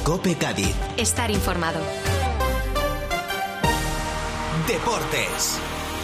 COPE Cádiz. Estar informado. Deportes.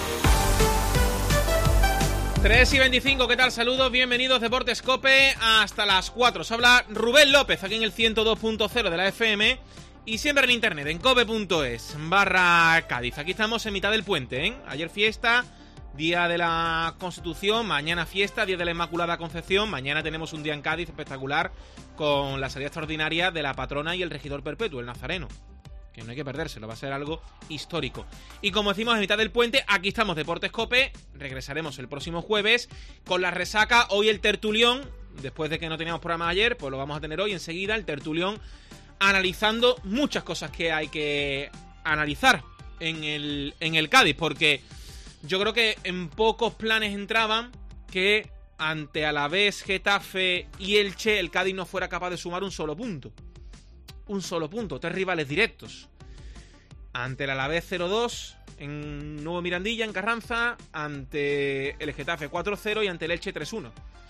3:25, ¿qué tal? Saludos, bienvenidos Deportes COPE hasta las 4. Os habla Rubén López aquí en el 102.0 de la FM y siempre en internet, en cope.es/Cádiz. Aquí estamos en mitad del puente, ¿eh? Ayer fiesta, Día de la Constitución, mañana fiesta, Día de la Inmaculada Concepción. Mañana tenemos un día en Cádiz espectacular con la salida extraordinaria de la patrona y el regidor perpetuo, el Nazareno. Que no hay que perdérselo, va a ser algo histórico. Y como decimos, en mitad del puente, aquí estamos Deportes COPE. Regresaremos el próximo jueves con la resaca. Hoy el tertulión, después de que no teníamos programa ayer, pues lo vamos a tener hoy enseguida, el tertulión, analizando muchas cosas que hay que analizar en el Cádiz, porque yo creo que en pocos planes entraban que ante Alavés, Getafe y Elche el Cádiz no fuera capaz de sumar un solo punto. Un solo punto, 3 rivales directos. Ante el Alavés 0-2 en Nuevo Mirandilla, en Carranza, ante el Getafe 4-0 y ante el Elche 3-1.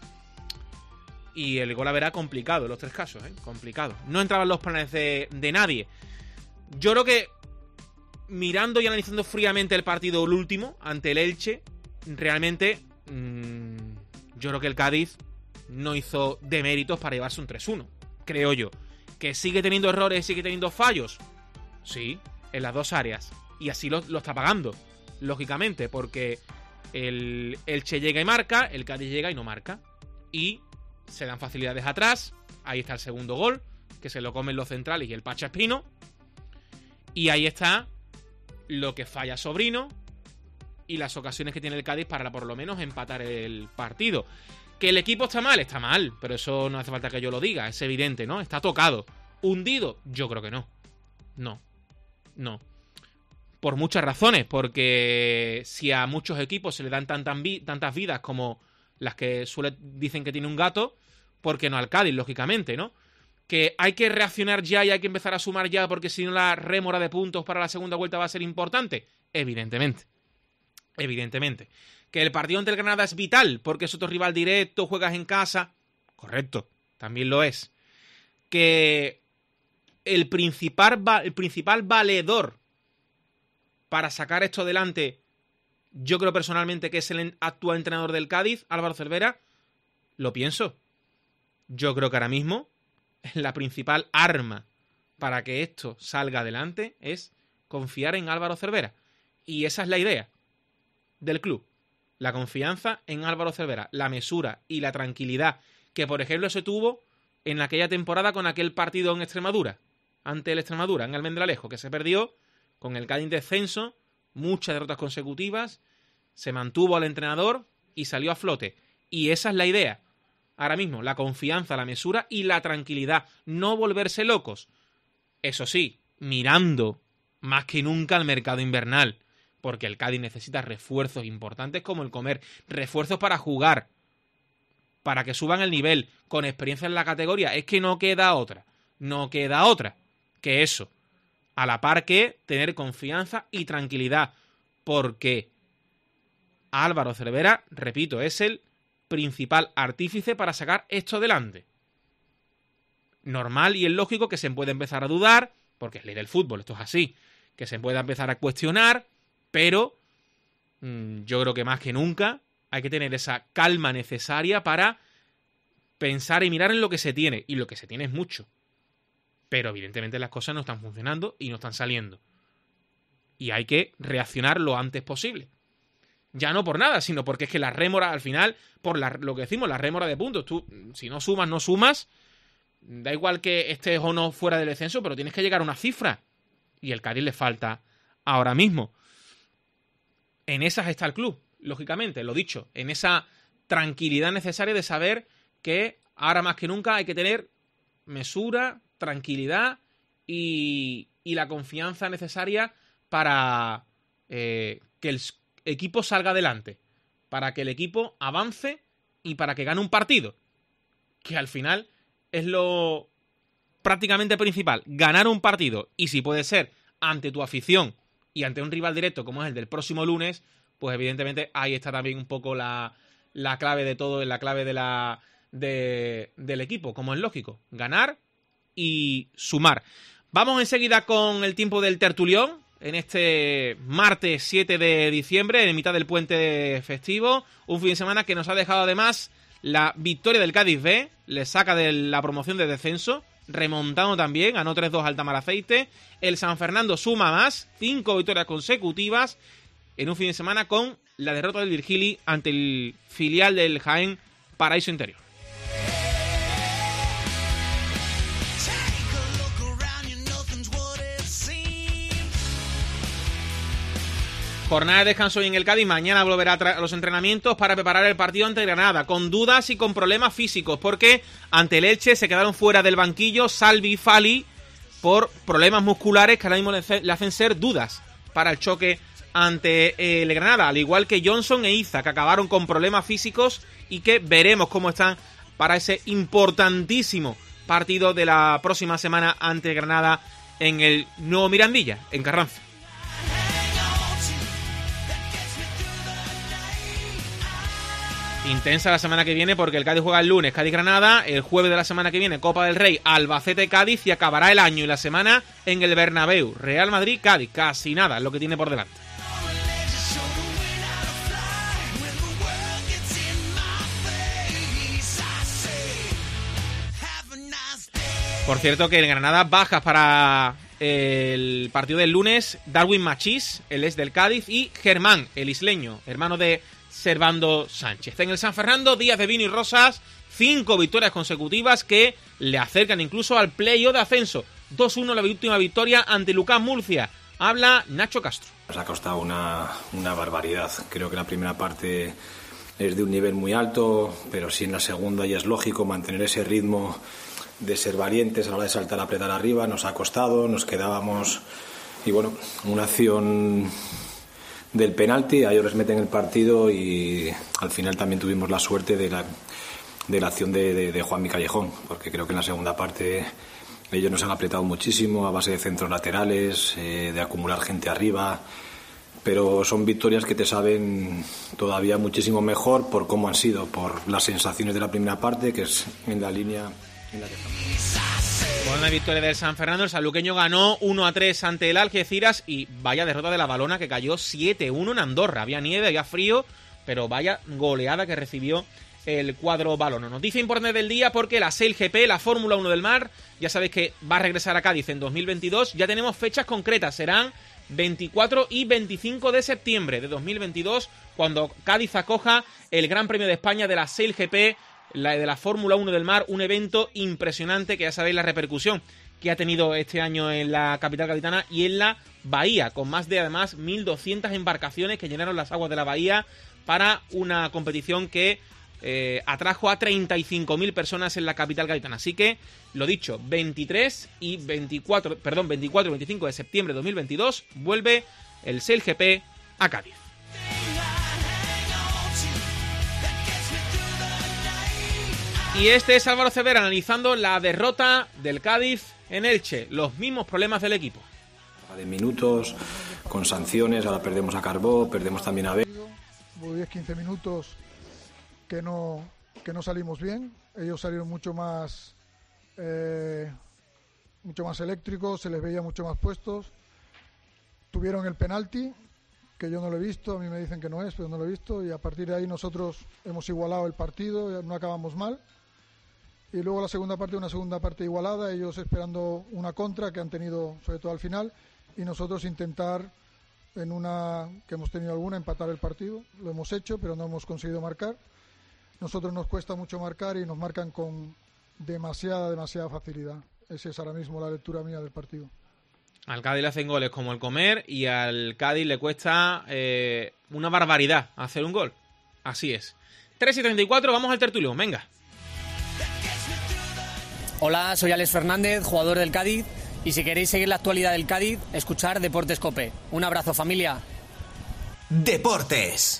Y el gol verá complicado en los 3 casos, complicado. No entraban los planes de nadie. Yo creo que mirando y analizando fríamente el partido, el último, ante el Elche, realmente yo creo que el Cádiz no hizo deméritos para llevarse un 3-1, creo yo. ¿Que sigue teniendo errores, sigue teniendo fallos? Sí, en las dos áreas. Y así lo está pagando, lógicamente, porque el Elche llega y marca, el Cádiz llega y no marca. Y se dan facilidades atrás. Ahí está el segundo gol, que se lo comen los centrales y el Pacha Espino. Y ahí está lo que falla Sobrino y las ocasiones que tiene el Cádiz para por lo menos empatar el partido. ¿Que el equipo está mal, pero eso no hace falta que yo lo diga, es evidente, ¿no? Está tocado. ¿Hundido? Yo creo que no. No. Por muchas razones, porque si a muchos equipos se le dan tantas vidas como las que dicen que tiene un gato, ¿por qué no al Cádiz, lógicamente, ¿no? Que hay que reaccionar ya y hay que empezar a sumar ya porque si no la rémora de puntos para la segunda vuelta va a ser importante. Evidentemente. Que el partido ante el Granada es vital porque es otro rival directo, juegas en casa. Correcto, también lo es. Que el principal valedor para sacar esto adelante, yo creo personalmente que es el actual entrenador del Cádiz, Álvaro Cervera, lo pienso. Yo creo que ahora mismo la principal arma para que esto salga adelante es confiar en Álvaro Cervera. Y esa es la idea del club. La confianza en Álvaro Cervera, la mesura y la tranquilidad que, por ejemplo, se tuvo en aquella temporada con aquel partido en Extremadura, ante el Extremadura, en Almendralejo, que se perdió con el Cádiz en descenso, muchas derrotas consecutivas, se mantuvo al entrenador y salió a flote. Y esa es la idea. Ahora mismo, la confianza, la mesura y la tranquilidad. No volverse locos. Eso sí, mirando más que nunca al mercado invernal. Porque el Cádiz necesita refuerzos importantes como el Comer. Refuerzos para jugar. Para que suban el nivel. Con experiencia en la categoría. Es que no queda otra. No queda otra que eso. A la par que tener confianza y tranquilidad. Porque Álvaro Cervera, repito, es el principal artífice para sacar esto adelante. Normal y es lógico que se puede empezar a dudar, porque es ley del fútbol, esto es así, que se pueda empezar a cuestionar, pero yo creo que más que nunca hay que tener esa calma necesaria para pensar y mirar en lo que se tiene, y lo que se tiene es mucho, pero evidentemente las cosas no están funcionando y no están saliendo, y hay que reaccionar lo antes posible. Ya no por nada, sino porque es que la rémora, al final, por lo que decimos, la rémora de puntos. Tú, si no sumas, da igual que estés o no fuera del descenso, pero tienes que llegar a una cifra. Y el Cádiz le falta ahora mismo. En esas está el club, lógicamente, lo dicho, en esa tranquilidad necesaria de saber que ahora más que nunca hay que tener mesura, tranquilidad y la confianza necesaria para que el equipo salga adelante, para que el equipo avance y para que gane un partido, que al final es lo prácticamente principal, ganar un partido, y si puede ser ante tu afición y ante un rival directo como es el del próximo lunes, pues evidentemente ahí está también un poco la clave de todo, la clave del equipo, como es lógico, ganar y sumar. Vamos enseguida con el tiempo del tertulión, en este martes 7 de diciembre, en mitad del puente festivo, un fin de semana que nos ha dejado además la victoria del Cádiz B, le saca de la promoción de descenso, remontando también, ganó 3-2 al Tamaraceite, el San Fernando suma más, 5 victorias consecutivas, en un fin de semana con la derrota del Virgili ante el filial del Jaén Paraíso Interior. Jornada de descanso hoy en el Cádiz, mañana volverá a los entrenamientos para preparar el partido ante Granada, con dudas y con problemas físicos, porque ante el Elche se quedaron fuera del banquillo Salvi y Fali por problemas musculares que ahora mismo le hacen ser dudas para el choque ante el Granada, al igual que Johnson e Iza, que acabaron con problemas físicos y que veremos cómo están para ese importantísimo partido de la próxima semana ante Granada en el nuevo Mirandilla, en Carranza. Intensa la semana que viene porque el Cádiz juega el lunes Cádiz-Granada, el jueves de la semana que viene Copa del Rey Albacete-Cádiz y acabará el año y la semana en el Bernabéu, Real Madrid-Cádiz, casi nada es lo que tiene por delante. Por cierto que en Granada bajas para el partido del lunes Darwin Machís, el ex del Cádiz, y Germán, el isleño, hermano de Servando Sánchez. En el San Fernando, días de vino y rosas, 5 victorias consecutivas que le acercan incluso al playoff de ascenso. 2-1 la última victoria ante Lucán Murcia. Habla Nacho Castro. Nos ha costado una barbaridad. Creo que la primera parte es de un nivel muy alto, pero sí en la segunda ya es lógico mantener ese ritmo de ser valientes a la hora de saltar, apretar arriba. Nos ha costado, nos quedábamos y bueno, una acción del penalti, a ellos les meten el partido y al final también tuvimos la suerte de la acción de Juanmi Callejón, porque creo que en la segunda parte ellos nos han apretado muchísimo a base de centros laterales, de acumular gente arriba, pero son victorias que te saben todavía muchísimo mejor por cómo han sido, por las sensaciones de la primera parte, que es en la línea en la que estamos. Buena victoria del San Fernando, el sanluqueño ganó 1-3 ante el Algeciras y vaya derrota de la Valona que cayó 7-1 en Andorra. Había nieve, había frío, pero vaya goleada que recibió el cuadro valono. Noticia importante del día porque la SailGP, la Fórmula 1 del mar, ya sabéis que va a regresar a Cádiz en 2022. Ya tenemos fechas concretas, serán 24 y 25 de septiembre de 2022 cuando Cádiz acoja el Gran Premio de España de la SailGP, la de la Fórmula 1 del mar, un evento impresionante que ya sabéis la repercusión que ha tenido este año en la capital gaditana y en la bahía, con más de además 1.200 embarcaciones que llenaron las aguas de la bahía para una competición que atrajo a 35.000 personas en la capital gaditana. Así que, lo dicho, 24 y 25 de septiembre de 2022 vuelve el SailGP a Cádiz. Y este es Álvaro Cervera analizando la derrota del Cádiz en Elche, los mismos problemas del equipo. De minutos, con sanciones, ahora perdemos a Carbó, perdemos también a B. Hubo 10-15 minutos que no salimos bien, ellos salieron mucho más eléctricos, se les veía mucho más puestos, tuvieron el penalti, que yo no lo he visto, a mí me dicen que no es, pero no lo he visto, y a partir de ahí nosotros hemos igualado el partido, no acabamos mal. Y luego una segunda parte igualada, ellos esperando una contra que han tenido sobre todo al final y nosotros intentar en una que hemos tenido empatar el partido. Lo hemos hecho, pero no hemos conseguido marcar. Nosotros nos cuesta mucho marcar y nos marcan con demasiada facilidad. Esa es ahora mismo la lectura mía del partido. Al Cádiz le hacen goles como el comer y al Cádiz le cuesta una barbaridad hacer un gol. Así es. 3:34, vamos al tertulión, venga. Hola, soy Alex Fernández, jugador del Cádiz, y si queréis seguir la actualidad del Cádiz, escuchar Deportes COPE. Un abrazo, familia. Deportes.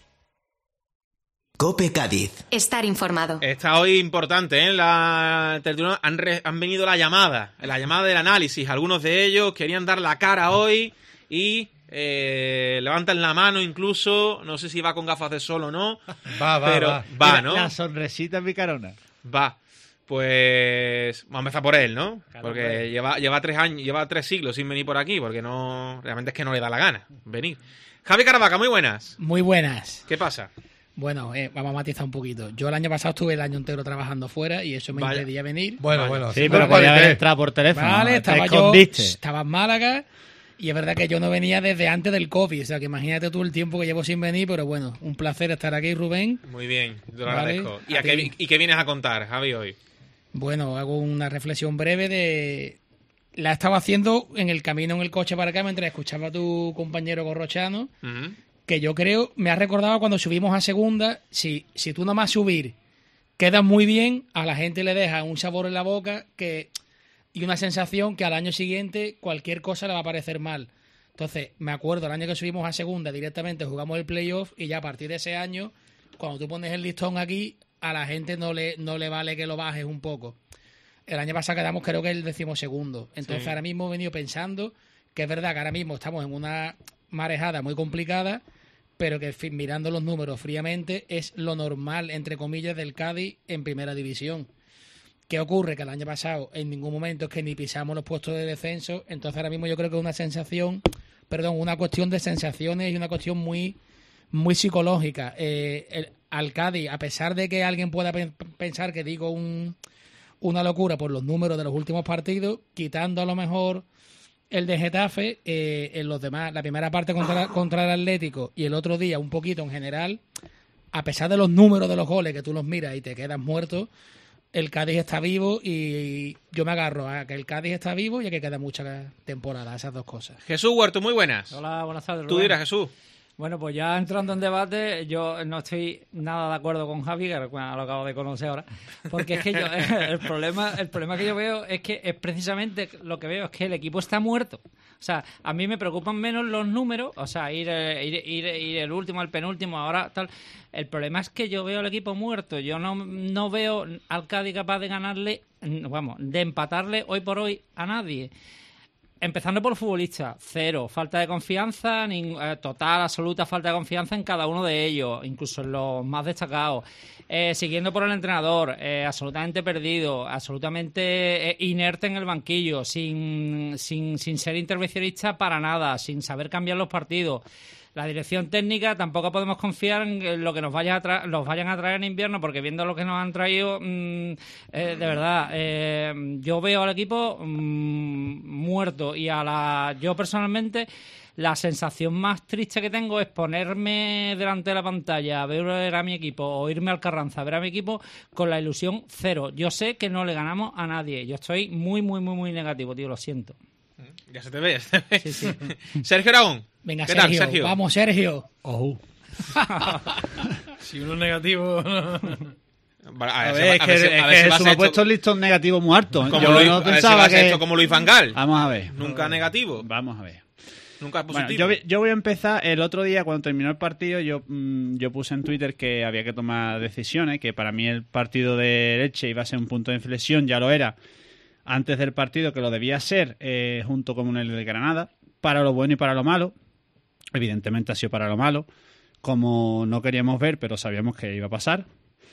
COPE Cádiz. Estar informado. Está hoy importante, ¿eh? La tertulia han venido la llamada del análisis. Algunos de ellos querían dar la cara hoy y levantan la mano incluso. No sé si va con gafas de sol o no. Va, pero va, ¿no? La sonrisita picarona. Va. Pues vamos a empezar por él, ¿no? Claro, Porque lleva 3 años, lleva 3 siglos sin venir por aquí, porque no, realmente es que no le da la gana venir. Javi Caravaca, muy buenas. Muy buenas. ¿Qué pasa? Bueno, vamos a matizar un poquito. Yo el año pasado estuve el año entero trabajando fuera y eso me Vaya. impedía venir. Bueno. Sí, pero podía haber entrado por teléfono. Vale, Te estaba escondiste. estaba en Málaga y es verdad que yo no venía desde antes del COVID. O sea, que imagínate tú el tiempo que llevo sin venir, pero bueno, un placer estar aquí, Rubén. Muy bien, te lo Vale, agradezco. a ti. ¿Y qué vienes a contar, Javi, hoy? Bueno, hago una reflexión breve de... La estaba haciendo en el camino en el coche para acá mientras escuchaba a tu compañero Corrochano, Ujú. que yo creo, me ha recordado cuando subimos a segunda, si tú nomás subir quedas muy bien, a la gente le deja un sabor en la boca y una sensación que al año siguiente cualquier cosa le va a parecer mal. Entonces, me acuerdo, el año que subimos a segunda directamente jugamos el playoff y ya a partir de ese año, cuando tú pones el listón aquí, a la gente no le vale que lo bajes un poco. El año pasado quedamos creo que el 12º. Entonces ahora mismo he venido pensando que es verdad que ahora mismo estamos en una marejada muy complicada, pero que mirando los números fríamente es lo normal, entre comillas, del Cádiz en primera división. ¿Qué ocurre? Que el año pasado en ningún momento es que ni pisamos los puestos de descenso, entonces ahora mismo yo creo que es una cuestión de sensaciones y una cuestión muy, muy psicológica. Al Cádiz, a pesar de que alguien pueda pensar que digo una locura por los números de los últimos partidos, quitando a lo mejor el de Getafe, en los demás, la primera parte contra el Atlético y el otro día un poquito en general, a pesar de los números de los goles que tú los miras y te quedas muerto, el Cádiz está vivo y yo me agarro a que el Cádiz está vivo y a que queda mucha temporada, esas dos cosas. Jesús Huerto, muy buenas. Hola, buenas tardes, Tú Rubén. dirás, Jesús. Bueno, pues ya entrando en debate, yo no estoy nada de acuerdo con Javi, que lo acabo de conocer ahora, porque es que yo el problema que yo veo es que es precisamente lo que veo es que el equipo está muerto. O sea, a mí me preocupan menos los números, o sea, ir el último, el penúltimo, ahora tal. El problema es que yo veo al equipo muerto. Yo no veo al Cádiz capaz de ganarle, de empatarle hoy por hoy a nadie. Empezando por futbolista, cero, falta de confianza, total, absoluta falta de confianza en cada uno de ellos, incluso en los más destacados. Siguiendo por el entrenador, absolutamente perdido, absolutamente inerte en el banquillo, sin ser intervencionista para nada, sin saber cambiar los partidos. La dirección técnica tampoco podemos confiar en lo que nos vayan a traer en invierno, porque viendo lo que nos han traído, de verdad, yo veo al equipo muerto y yo personalmente la sensación más triste que tengo es ponerme delante de la pantalla, ver a mi equipo o irme al Carranza a ver a mi equipo con la ilusión cero. Yo sé que no le ganamos a nadie. Yo estoy muy, muy, muy, muy negativo, tío, lo siento. Ya se te ve. Sí, sí. Sergio Aragón. Venga, ¿Qué tal, Sergio, Sergio? vamos, Sergio. Si uno es negativo... A es que Jesús me ha puesto el listón negativo muy alto. Yo no pensaba que... esto como Luis Van Gaal. Vamos a ver. Nunca negativo. Vamos a ver. Nunca Bueno, positivo. yo voy a empezar. El otro día, cuando terminó el partido, yo puse en Twitter que había que tomar decisiones, que para mí el partido de Elche iba a ser un punto de inflexión, ya lo era antes del partido, que lo debía ser, junto con el de Granada, para lo bueno y para lo malo. Evidentemente ha sido para lo malo, como no queríamos ver, pero sabíamos que iba a pasar.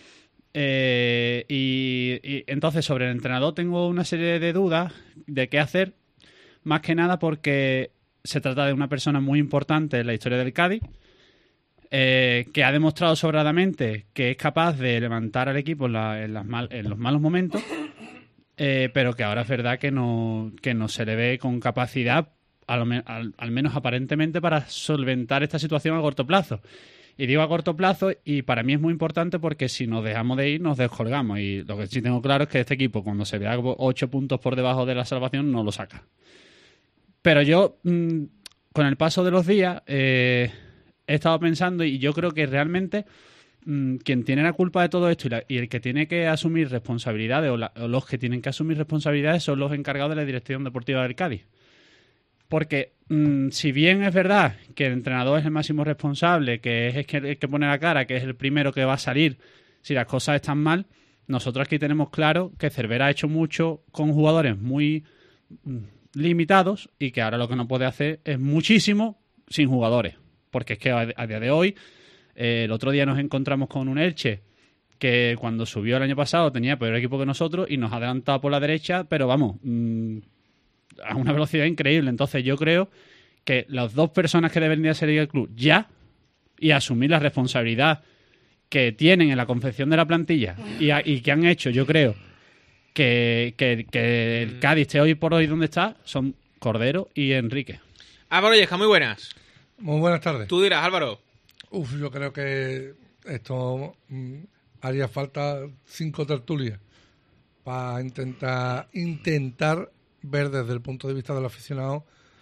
Y entonces sobre el entrenador tengo una serie de dudas de qué hacer, más que nada porque se trata de una persona muy importante en la historia del Cádiz, que ha demostrado sobradamente que es capaz de levantar al equipo en los malos momentos, pero que ahora es verdad que no se le ve con capacidad, al menos aparentemente, para solventar esta situación a corto plazo. Y digo a corto plazo, y para mí es muy importante porque si nos dejamos de ir, nos descolgamos. Y lo que sí tengo claro es que este equipo, cuando se vea 8 puntos por debajo de la salvación, no lo saca. Pero yo, con el paso de los días, he estado pensando, y yo creo que realmente quien tiene la culpa de todo esto y el que tiene que asumir responsabilidades, o los que tienen que asumir responsabilidades, son los encargados de la dirección deportiva del Cádiz. Porque si bien es verdad que el entrenador es el máximo responsable, que es el que pone la cara, que es el primero que va a salir si las cosas están mal, nosotros aquí tenemos claro que Cervera ha hecho mucho con jugadores muy limitados y que ahora lo que no puede hacer es muchísimo sin jugadores. Porque es que a día de hoy, el otro día nos encontramos con un Elche que cuando subió el año pasado tenía peor equipo que nosotros y nos ha adelantado por la derecha, pero vamos, a una velocidad increíble. Entonces yo creo que las dos personas que deberían salir del club ya y asumir la responsabilidad que tienen en la confección de la plantilla y que han hecho, yo creo, que el Cádiz esté hoy por hoy donde está, son Cordero y Enrique. Álvaro Yesca, muy buenas. Muy buenas tardes. Tú dirás, Álvaro. Yo creo que esto haría falta 5 tertulias para intentar ver desde el punto de vista del aficionado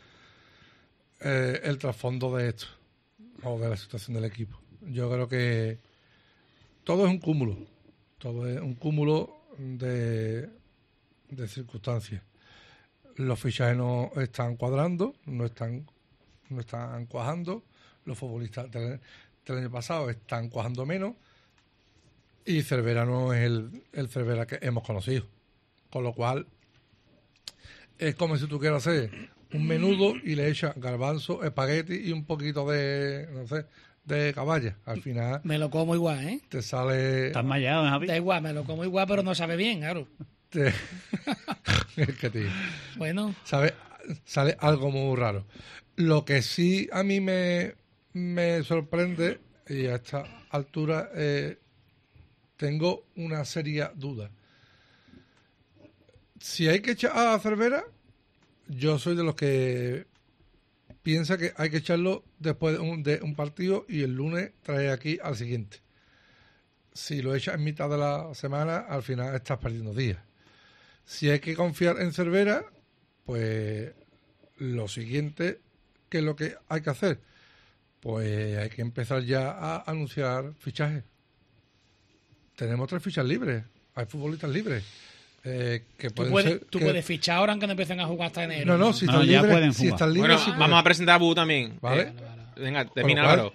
el trasfondo de esto o de la situación del equipo. Yo creo que todo es un cúmulo de circunstancias. Los fichajes no están cuadrando, no están cuajando. Los futbolistas del año pasado están cuajando menos y Cervera no es el Cervera que hemos conocido. Con lo cual es como si tú quieras hacer un menudo y le echas garbanzo, espagueti y un poquito de, no sé, de caballa. Al final me lo como igual, ¿eh? Te sale... ¿Estás mallado, Javi? Da igual, me lo como igual, pero no sabe bien, claro. Es que tío. Bueno. Sale algo muy raro. Lo que sí a mí me sorprende, y a esta altura tengo una seria duda. Si hay que echar a Cervera, yo soy de los que piensa que hay que echarlo después de un partido y el lunes traer aquí al siguiente. Si lo echas en mitad de la semana, al final estás perdiendo días. Si hay que confiar en Cervera, pues lo siguiente, ¿qué es lo que hay que hacer? Pues hay que empezar ya a anunciar fichajes. Tenemos 3 fichas libres, hay futbolistas libres. Que tú puedes fichar ahora aunque no empiecen a jugar hasta enero. No, si están libres, si están libres. Bueno, sí vamos a presentar a Bu también. ¿Vale? Venga, termina, Álvaro.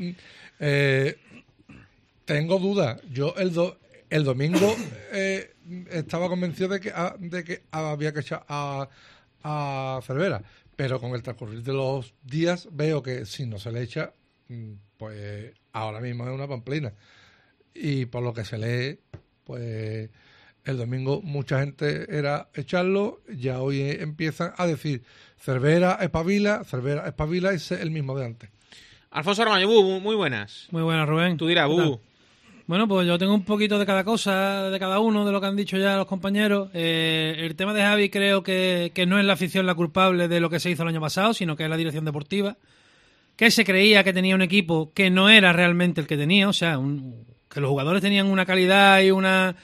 Tengo dudas. Yo el domingo estaba convencido de que había que echar a Cervera, pero con el transcurrir de los días veo que si no se le echa, pues ahora mismo es una pamplina. Y por lo que se lee, pues el domingo mucha gente era echarlo, ya hoy empiezan a decir Cervera espabila y es el mismo de antes. Alfonso Armaño, Bu, muy buenas. Muy buenas, Rubén. Tú dirás, Bu. Bueno, pues yo tengo un poquito de cada cosa, de cada uno, de lo que han dicho ya los compañeros. El tema de Javi creo que no es la afición la culpable de lo que se hizo el año pasado, sino que es la dirección deportiva, que se creía que tenía un equipo que no era realmente el que tenía, o sea, que los jugadores tenían una calidad y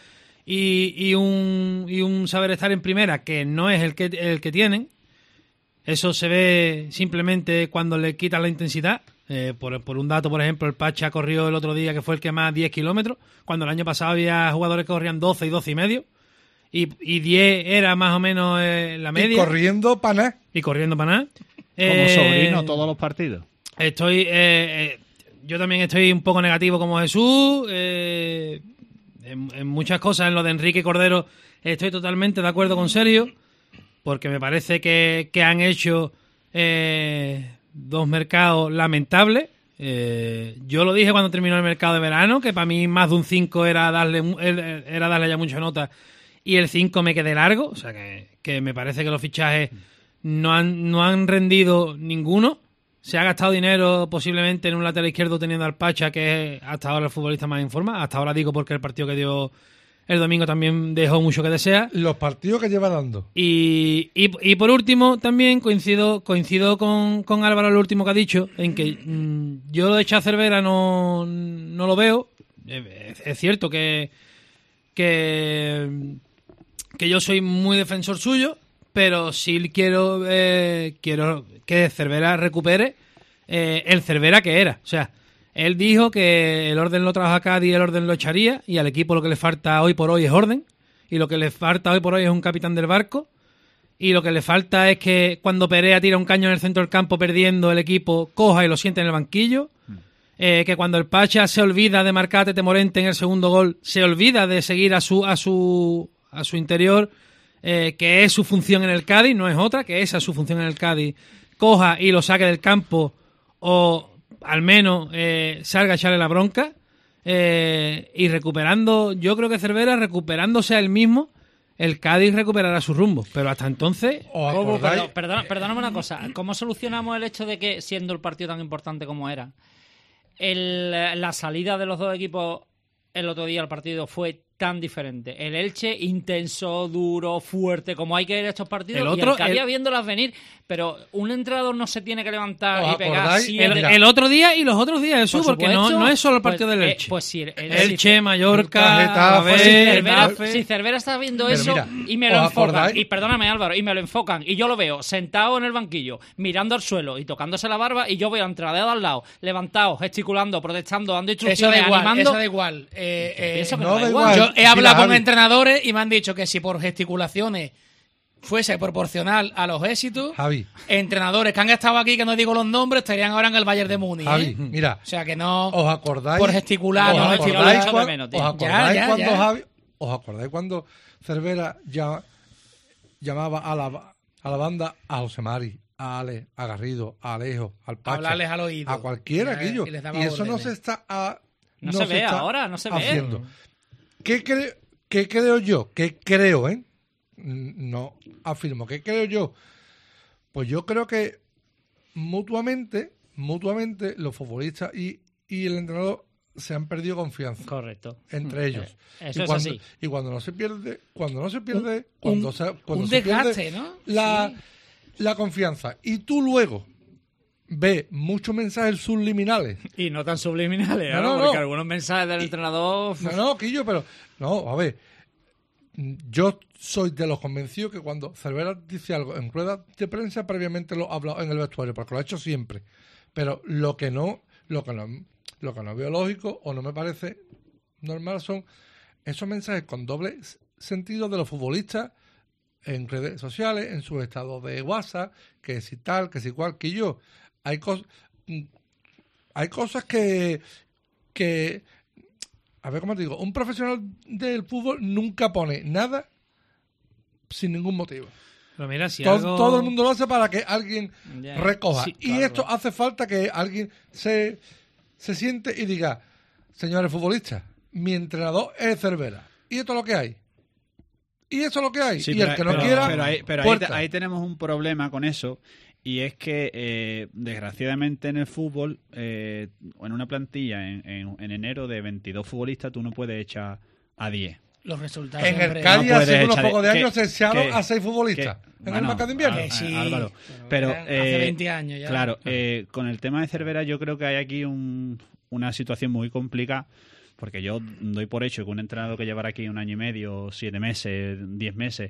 un saber estar en primera que no es el que tienen. Eso se ve simplemente cuando le quitan la intensidad. Por un dato, por ejemplo, el Pacha corrió el otro día, que fue el que más 10 kilómetros, cuando el año pasado había jugadores que corrían 12 y 12 y medio, y 10 era más o menos la media. Y corriendo para nada. Como sobrino todos los partidos. Yo también estoy un poco negativo como Jesús. En muchas cosas, en lo de Enrique Cordero, estoy totalmente de acuerdo con Sergio, porque me parece que han hecho 2 mercados lamentables. Yo lo dije cuando terminó el mercado de verano, que para mí más de un 5 era darle ya mucha nota, y el 5 me quedé largo. O sea que me parece que los fichajes no han rendido ninguno. Se ha gastado dinero posiblemente en un lateral izquierdo teniendo al Pacha, que es hasta ahora el futbolista más en forma. Hasta ahora digo porque el partido que dio el domingo también dejó mucho que desear. Los partidos que lleva dando. Y por último, también coincido con Álvaro, lo último que ha dicho, en que yo lo de echar Cervera no lo veo. Es cierto que yo soy muy defensor suyo, pero sí quiero que Cervera recupere el Cervera que era. O sea, él dijo que el orden lo trajo a Cádiz y el orden lo echaría, y al equipo lo que le falta hoy por hoy es orden, y lo que le falta hoy por hoy es un capitán del barco, y lo que le falta es que cuando Perea tira un caño en el centro del campo perdiendo, el equipo coja y lo siente en el banquillo, que cuando el Pacha se olvida de marcar a Tete Morente en el segundo gol, se olvida de seguir a su interior, que es su función en el Cádiz, no es otra, que esa es su función en el Cádiz, coja y lo saque del campo, o al menos salga a echarle la bronca. y recuperando, yo creo que Cervera, recuperándose a él mismo, el Cádiz recuperará su rumbo. Pero hasta entonces... Perdóname una cosa. ¿Cómo solucionamos el hecho de que, siendo el partido tan importante como era, la salida de los dos equipos el otro día al partido fue tan diferente? El Elche, intenso, duro, fuerte, como hay que ir a estos partidos, y el Cádiz viéndolas venir. Pero un entrenador no se tiene que levantar y pegar el otro día y los otros días, eso, porque no es solo el partido del Elche. Pues sí, Elche, Mallorca, si Cervera está viendo eso y me lo enfocan, y perdóname Álvaro, y me lo enfocan, y yo lo veo sentado en el banquillo, mirando al suelo y tocándose la barba, y yo veo a Entradeo al lado, levantado, gesticulando, protestando, dando instrucciones, animando... Eso da igual. Yo he hablado con entrenadores y me han dicho que si por gesticulaciones fuese proporcional a los éxitos, entrenadores que han estado aquí, que no digo los nombres, estarían ahora en el Bayern de Múnich. Mira, o sea que no... ¿Os acordáis? Por gesticular, ¿Os acordáis cuando Cervera llamaba a la banda, a José Mari, a Ale, a Garrido, a Alejo, al Pacha, hablarles al oído, a cualquiera aquello? Y eso no se está no se ve ahora, no se ve haciendo. ¿Qué creo yo? ¿Qué creo, No afirmo. ¿Qué creo yo? Pues yo creo que mutuamente los futbolistas y el entrenador se han perdido confianza. Correcto. Entre ellos. Eso es así. Y cuando no se pierde, cuando se un desgaste, pierde la confianza, y tú luego ves muchos mensajes subliminales. Y no tan subliminales, porque algunos mensajes del entrenador... Quillo, pero... No, a ver... Yo soy de los convencidos que cuando Cervera dice algo en rueda de prensa, previamente lo ha hablado en el vestuario, porque lo ha hecho siempre. Pero lo que no veo lógico o no me parece normal son esos mensajes con doble sentido de los futbolistas en redes sociales, en sus estados de WhatsApp, que si tal, que si cual, que yo. Hay cosas que a ver, ¿cómo te digo? Un profesional del fútbol nunca pone nada sin ningún motivo. Pero mira, si todo el mundo lo hace para que alguien recoja. Sí, y esto hace falta que alguien se siente y diga, señores futbolistas, mi entrenador es Cervera. Y esto es lo que hay. Y eso es lo que hay. Sí, y el que no quiera... Pero ahí tenemos un problema con eso. Y es que, desgraciadamente, en el fútbol, o en una plantilla, en enero de 22 futbolistas, tú no puedes echar a 10. Los resultados. En el Cádiz, hace unos pocos de años, se echaron a 6 futbolistas. En el mercado de invierno. Sí, Álvaro. Pero, hace 20 años ya. Claro, con el tema de Cervera, yo creo que hay aquí una situación muy complicada. Porque yo doy por hecho que un entrenador que llevará aquí 1 año y medio, 7 meses, 10 meses,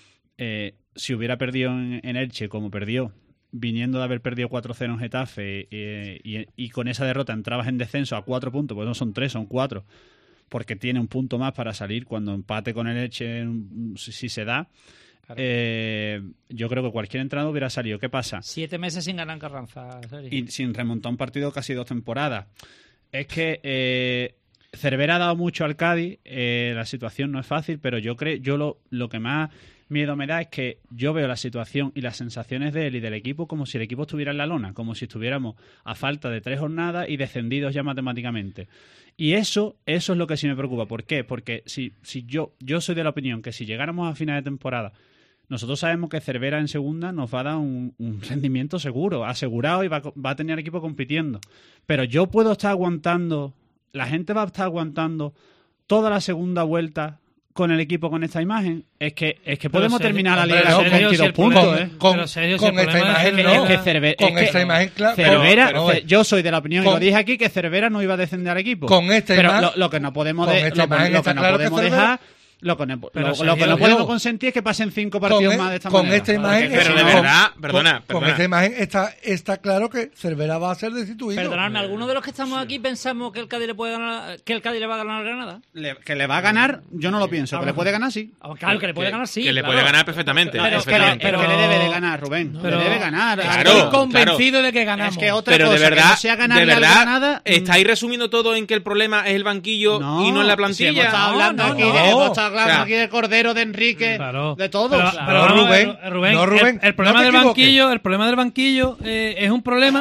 si hubiera perdido en Elche como perdió, viniendo de haber perdido 4-0 en Getafe y con esa derrota entrabas en descenso a 4 puntos, pues no son 3, son 4, porque tiene un punto más para salir cuando empate con el Elche, si se da. Claro. Yo creo que cualquier entrenador hubiera salido. ¿Qué pasa? 7 meses sin ganar en Carranza. Y sin remontar un partido casi 2 temporadas. Es que Cervera ha dado mucho al Cádiz, la situación no es fácil, pero yo lo que más miedo me da es que yo veo la situación y las sensaciones de él y del equipo como si el equipo estuviera en la lona, como si estuviéramos a falta de 3 jornadas y descendidos ya matemáticamente. Y eso es lo que sí me preocupa. ¿Por qué? Porque si yo soy de la opinión que si llegáramos a final de temporada, nosotros sabemos que Cervera en segunda nos va a dar un rendimiento seguro, asegurado, y va a tener equipo compitiendo. Pero yo puedo estar aguantando, la gente va a estar aguantando toda la segunda vuelta con el equipo con esta imagen. Es que podemos terminar la liga con 22 puntos. Con esta imagen no. Con esta imagen, claro. Cervera, yo soy de la opinión, y lo dije aquí, que Cervera no iba a descender al equipo. Con esta imagen, pero lo que no podemos dejar... Lo que no podemos consentir es que pasen 5 partidos más de esta manera. Esta imagen, pero de verdad, perdona. Con esta imagen está claro que Cervera va a ser destituido. Perdonadme, ¿alguno de los que estamos aquí pensamos que el Cádiz le puede ganar, que el Cádiz le va a ganar al Granada? Que le va a ganar, yo no lo pienso. Que le puede ganar, sí. Claro, que le puede ganar, sí. Que le puede ganar perfectamente. Pero que le debe de ganar, Rubén. Le debe ganar. Estoy convencido de que ganamos. Es que otra pero cosa, de verdad, que no sea ganarle al Granada, ¿estáis resumiendo todo en que el problema es el banquillo y no en la plantilla? Si hemos estado hablando aquí de Cordero, de Enrique, de todos. Pero Rubén, el problema del banquillo es un problema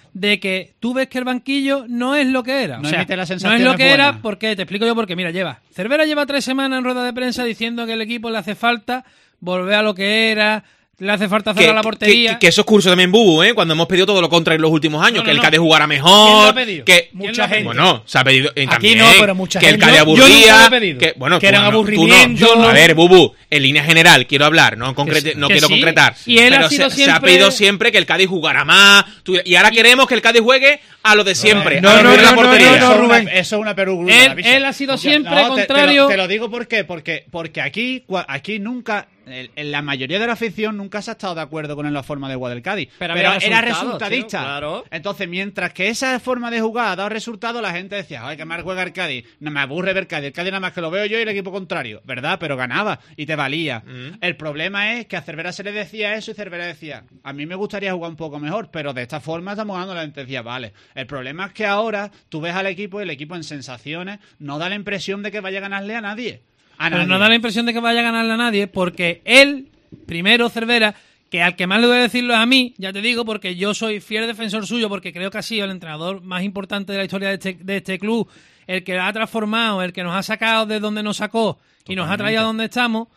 de que tú ves que el banquillo no es lo que era. No o sea, emite las no es sensaciones lo que era, buenas. porque te explico yo por qué. Mira, Cervera lleva 3 semanas en rueda de prensa diciendo que el equipo le hace falta volver a lo que era, le hace falta cerrar la portería. Que eso es curso también, Bubu, ¿eh? Cuando hemos pedido todo lo contrario en los últimos años, que el Cádiz jugara ¿Quién mejor, lo ha pedido? que Mucha gente. Bueno, se ha pedido Aquí también, no, pero mucha que gente. el Cádiz Yo aburría, nunca lo he pedido. que bueno, Que eran tú no, aburrimiento. tú no. A ver, Bubu, en línea general quiero hablar, no quiero sí. concretar. Y él pero ha sido se ha pedido siempre que el Cádiz jugara más, y ahora queremos que el Cádiz juegue a lo de siempre, a lo de la portería. Rubén. Eso es una perugruda. Él ha sido siempre contrario. Te lo digo porque aquí nunca, en la mayoría de la afición nunca se ha estado de acuerdo con la forma de jugar del Cádiz. Pero era resultados, resultadista. tío, claro. Entonces, mientras que esa forma de jugar ha dado resultados, la gente decía, ay, que mal juega el Cádiz. No me aburre ver Cádiz. El Cádiz nada más que lo veo yo y el equipo contrario. ¿Verdad? Pero ganaba y te valía. El problema es que a Cervera se le decía eso y Cervera decía, a mí me gustaría jugar un poco mejor, pero de esta forma estamos ganando. La gente decía, vale. El problema es que ahora tú ves al equipo y el equipo en sensaciones no da la impresión de que vaya a ganarle a nadie. Pero no da la impresión de que vaya a ganarle a nadie, porque él, primero Cervera, que al que más le voy a decirlo es a mí, ya te digo, porque yo soy fiel defensor suyo, porque creo que ha sido el entrenador más importante de la historia de este club, el que ha transformado, el que nos ha sacado de donde nos sacó y nos ha traído a donde estamos.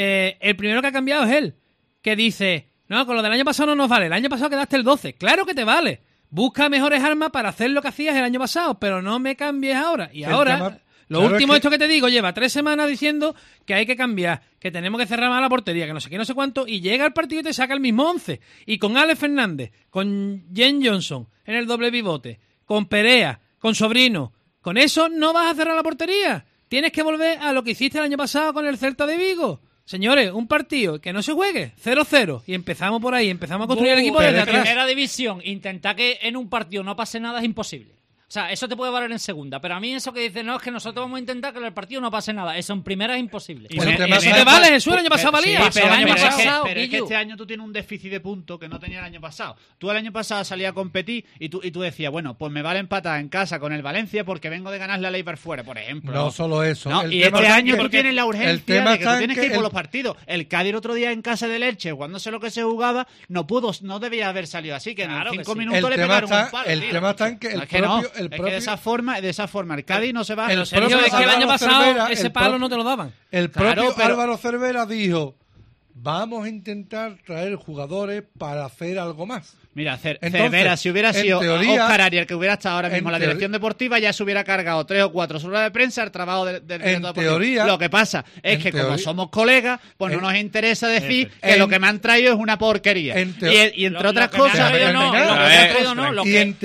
El primero que ha cambiado es él, que dice, no, con lo del año pasado no nos vale, el año pasado quedaste el 12, claro que te vale, busca mejores armas para hacer lo que hacías el año pasado, pero no me cambies ahora. Y ahora... Lo último esto que te digo, lleva 3 semanas diciendo que hay que cambiar, que tenemos que cerrar más la portería, que no sé qué, no sé cuánto, y llega al partido y te saca el mismo 11. Y con Alex Fernández, con Jen Johnson en el doble pivote, con Perea, con Sobrino, con eso no vas a cerrar la portería. Tienes que volver a lo que hiciste el año pasado con el Celta de Vigo. Señores, un partido que no se juegue, 0-0. Y empezamos por ahí, empezamos a construir el equipo desde atrás. Primera división, intentar que en un partido no pase nada es imposible. O sea, eso te puede valer en segunda, pero a mí eso que dicen, no, es que nosotros vamos a intentar que en el partido no pase nada. Eso en primera es imposible. Y te vale, Jesús, el año pasado valía. Pero el año pasado, es que este año tú tienes un déficit de puntos que no tenía el año pasado. Tú el año pasado salías a competir y tú decías, bueno, pues me vale empatar en casa con el Valencia porque vengo de ganarle a Leibar fuera, por ejemplo. No solo eso. No, y este año tú tienes la urgencia de que tú tienes que ir por los partidos. El Cádiz el otro día en casa del Elche, jugándose lo que se jugaba, no debía haber salido así, que claro en 5 sí. minutos le pegaron un palo. El tema está en que el propio... de esa forma el Cádiz no se va. Es que el año pasado ese palo no te lo daban. El propio Álvaro Cervera dijo, vamos a intentar traer jugadores para hacer algo más. Mira, Cervera, si hubiera sido Óscar Arias el que hubiera estado ahora mismo en la dirección deportiva, ya se hubiera cargado 3 o 4 horas de prensa el trabajo del director deportivo. Lo que pasa es que como somos colegas, pues no nos interesa decir que lo que me han traído es una porquería. Y entre otras cosas... Y en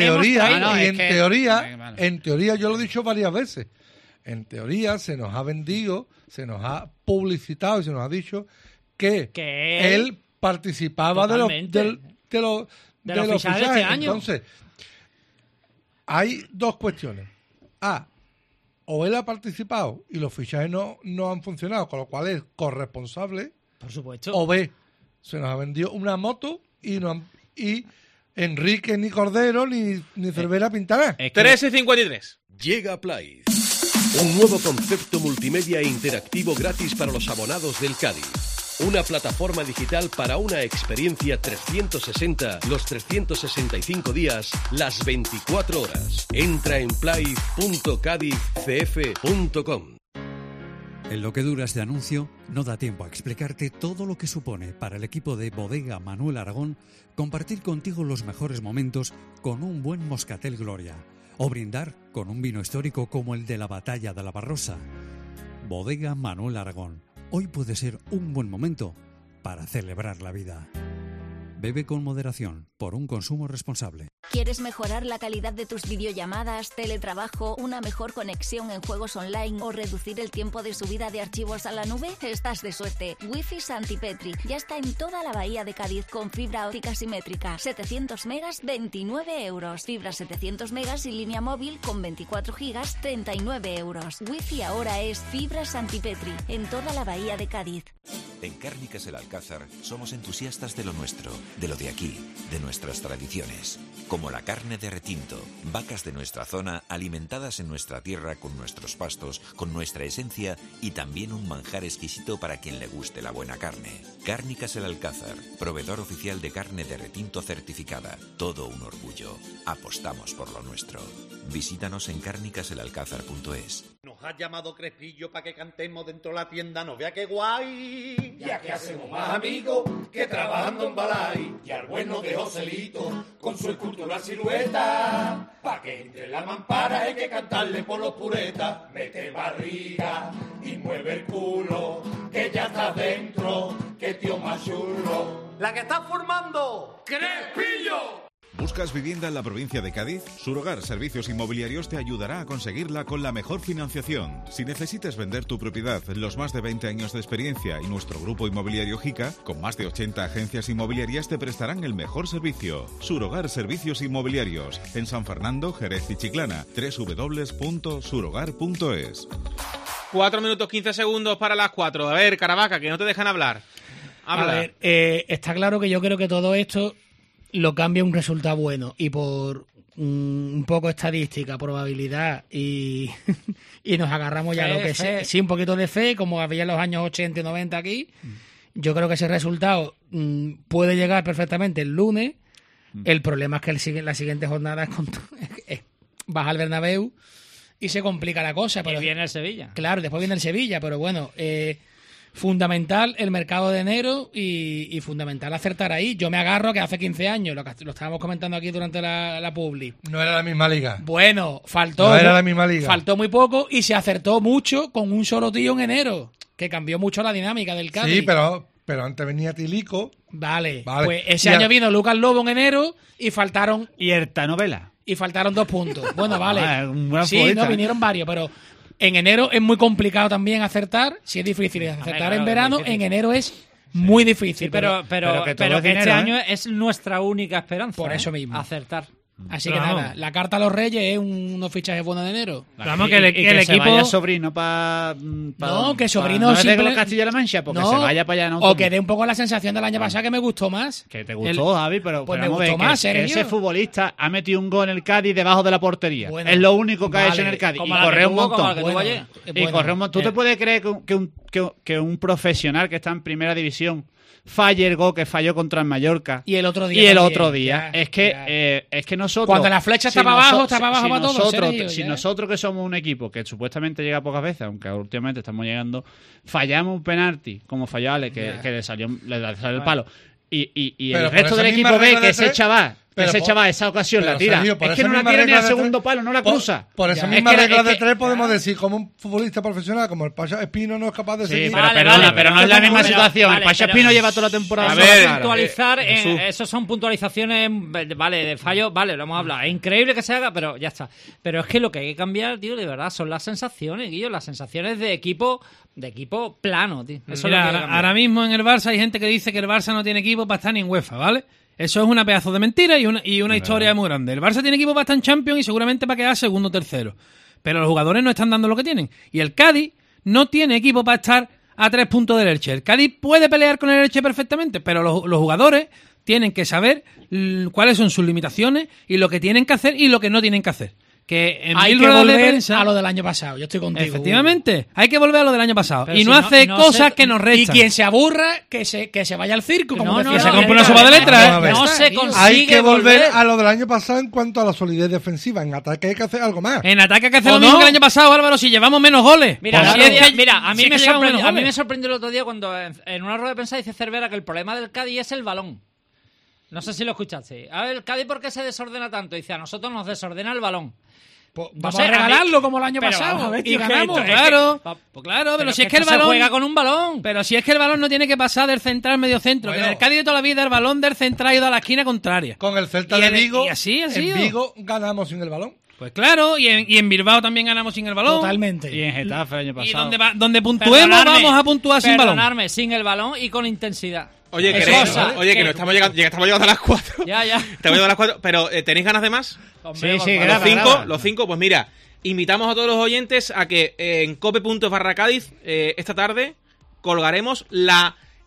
teoría, yo lo he dicho varias veces, en teoría se nos ha vendido, se nos ha publicitado y se nos ha dicho que él participaba de los fichajes este año. Entonces, hay dos cuestiones. O él ha participado y los fichajes no han funcionado, con lo cual es corresponsable. Por supuesto. O B, se nos ha vendido una moto y Enrique ni Cordero ni Cervera pintará. 13:53. Llega Play, un nuevo concepto multimedia e interactivo gratis para los abonados del Cádiz. Una plataforma digital para una experiencia 360, los 365 días, las 24 horas. Entra en play.cadizcf.com. En lo que dura este anuncio, no da tiempo a explicarte todo lo que supone para el equipo de Bodega Manuel Aragón compartir contigo los mejores momentos con un buen Moscatel Gloria o brindar con un vino histórico como el de la Batalla de la Barrosa. Bodega Manuel Aragón. Hoy puede ser un buen momento para celebrar la vida. Bebe con moderación, por un consumo responsable. ¿Quieres mejorar la calidad de tus videollamadas, teletrabajo, una mejor conexión en juegos online o reducir el tiempo de subida de archivos a la nube? Estás de suerte. Wi-Fi Santipetri ya está en toda la bahía de Cádiz con fibra óptica simétrica. 700 megas, 29 euros. Fibra 700 megas y línea móvil con 24 gigas, 39 euros. Wi-Fi ahora es fibra Santipetri en toda la bahía de Cádiz. En Cárnicas El Alcázar somos entusiastas de lo nuestro, de lo de aquí, de nuestras tradiciones. Como la carne de retinto, vacas de nuestra zona alimentadas en nuestra tierra con nuestros pastos, con nuestra esencia y también un manjar exquisito para quien le guste la buena carne. Cárnicas El Alcázar, proveedor oficial de carne de retinto certificada. Todo un orgullo. Apostamos por lo nuestro. Visítanos en cárnicaselalcázar.es. Nos ha llamado Crespillo para que cantemos dentro de la tienda, no vea qué guay. Ya que hacemos más amigos que trabajando en Balay. Y al bueno de Joselito con su escultural silueta. Pa' que entre la mampara hay que cantarle por los puretas. Mete barriga y mueve el culo, que ya estás dentro, que tío más chulo. La que está formando Crespillo. ¿Buscas vivienda en la provincia de Cádiz? Surogar Servicios Inmobiliarios te ayudará a conseguirla con la mejor financiación. Si necesitas vender tu propiedad, los más de 20 años de experiencia y nuestro grupo inmobiliario JICA, con más de 80 agencias inmobiliarias, te prestarán el mejor servicio. Surogar Servicios Inmobiliarios, en San Fernando, Jerez y Chiclana. www.surogar.es. 4 minutos 15 segundos para las 4. A ver, Caravaca, que no te dejan hablar. Habla. A ver, está claro que yo creo que todo esto lo cambia un resultado bueno, y por un poco estadística, probabilidad y nos agarramos ya a lo que sé. Sí, un poquito de fe, como había en los años 80 y 90 aquí. Yo creo que ese resultado puede llegar perfectamente el lunes. El problema es que la siguiente jornada es baja al Bernabéu y se complica la cosa. Pero y viene el Sevilla. Claro, después viene el Sevilla, pero bueno, fundamental el mercado de enero y fundamental acertar ahí. Yo me agarro que hace 15 años, lo estábamos comentando aquí durante la publi. No era la misma liga. Bueno, faltó muy poco y se acertó mucho con un solo tío en enero, que cambió mucho la dinámica del Cádiz. Sí, pero antes venía Tilico. Vale. Pues ese año vino Lucas Lobo en enero y faltaron... Y Erta Novela. Y faltaron 2 puntos. Bueno, vale. Un gran sí, futbolista. no, vinieron varios, pero... En enero es muy complicado también acertar. Si es difícil acertar en verano, en enero es muy difícil. Sí, pero que este año es nuestra única esperanza. Por eso mismo. Acertar. Así que nada, la carta a los Reyes es unos fichajes buenos de enero. Vamos, que el equipo se vaya Sobrino para no, que Sobrino no es de los Castilla-La Mancha, porque se vaya para allá. No, o que dé un poco la sensación del año pasado que me gustó más. Que te gustó, Javi, pero pues me gustó más, que ese futbolista ha metido un gol en el Cádiz debajo de la portería. Bueno, es lo único que ha hecho en el Cádiz. Y corre un montón. Y corre un montón. ¿Tú te puedes creer que un profesional que está en primera división falle el gol que falló contra el Mallorca y el otro día? Es que nosotros, cuando la flecha está para abajo, está para abajo para todos. Si nosotros, que somos un equipo que supuestamente llega pocas veces, aunque últimamente estamos llegando, fallamos un penalti como falló Ale, que le salió el palo, y el resto del equipo ve que ese chaval esa ocasión la tira. Sergio, es que no la tira ni al segundo palo, no la cruza. Por esa misma regla de 3 podemos decir, como un futbolista profesional, como el Pacha Espino no es capaz de seguir. Pero no es la misma situación. El Pacha Espino lleva toda la temporada. A ver, puntualizar, eso son puntualizaciones, vale, de fallo, vale, lo hemos hablado. Es increíble que se haga, pero ya está. Pero es que lo que hay que cambiar, tío, de verdad, son las sensaciones, Guillo, las sensaciones de equipo plano, tío. Eso mira, ahora mismo en el Barça hay gente que dice que el Barça no tiene equipo para estar ni en UEFA, ¿vale? Eso es una pedazo de mentira y una historia muy grande. El Barça tiene equipo para estar en Champions y seguramente para quedar segundo o tercero. Pero los jugadores no están dando lo que tienen. Y el Cádiz no tiene equipo para estar a 3 puntos del Elche. El Cádiz puede pelear con el Elche perfectamente, pero los jugadores tienen que saber cuáles son sus limitaciones y lo que tienen que hacer y lo que no tienen que hacer. Que hay que volver a lo del año pasado. Yo estoy contigo. Efectivamente, hay que volver a lo del año pasado. Pero y no hace cosas que nos restan. Y quien se aburra, que se vaya al circo. Que se compre una sopa de letras. No se consigue. Hay que volver a lo del año pasado en cuanto a la solidez defensiva. En ataque hay que hacer algo más. En ataque hay que hacer lo mismo que el año pasado, Álvaro, si llevamos menos goles. Mira, a mí me sorprendió el otro día cuando en una rueda de prensa dice Cervera que el problema del Cádiz es el balón. No sé si lo escuchaste. A ver, el Cádiz, ¿por qué se desordena tanto? Dice, a nosotros nos desordena el balón. Vamos a regalarlo como el año pasado y ganamos, claro. Pues claro, pero si es que el balón se juega con un balón. Pero si es que el balón no tiene que pasar del central al medio centro, que en el Cádiz de toda la vida el balón del central ha ido a la esquina contraria. Con el Celta de Vigo, y así ha sido. En Vigo ganamos sin el balón. Pues claro, y en Bilbao también ganamos sin el balón. Totalmente. Y en Getafe el año pasado. Y donde puntuemos vamos a puntuar sin balón. Sin el balón y con intensidad. Oye, que no estamos llegando a las 4. Ya. Estamos llegando a las 4, pero ¿tenéis ganas de más? Hombre, sí, los 5, pues mira, invitamos a todos los oyentes a que en cope.es/Cádiz esta tarde colgaremos la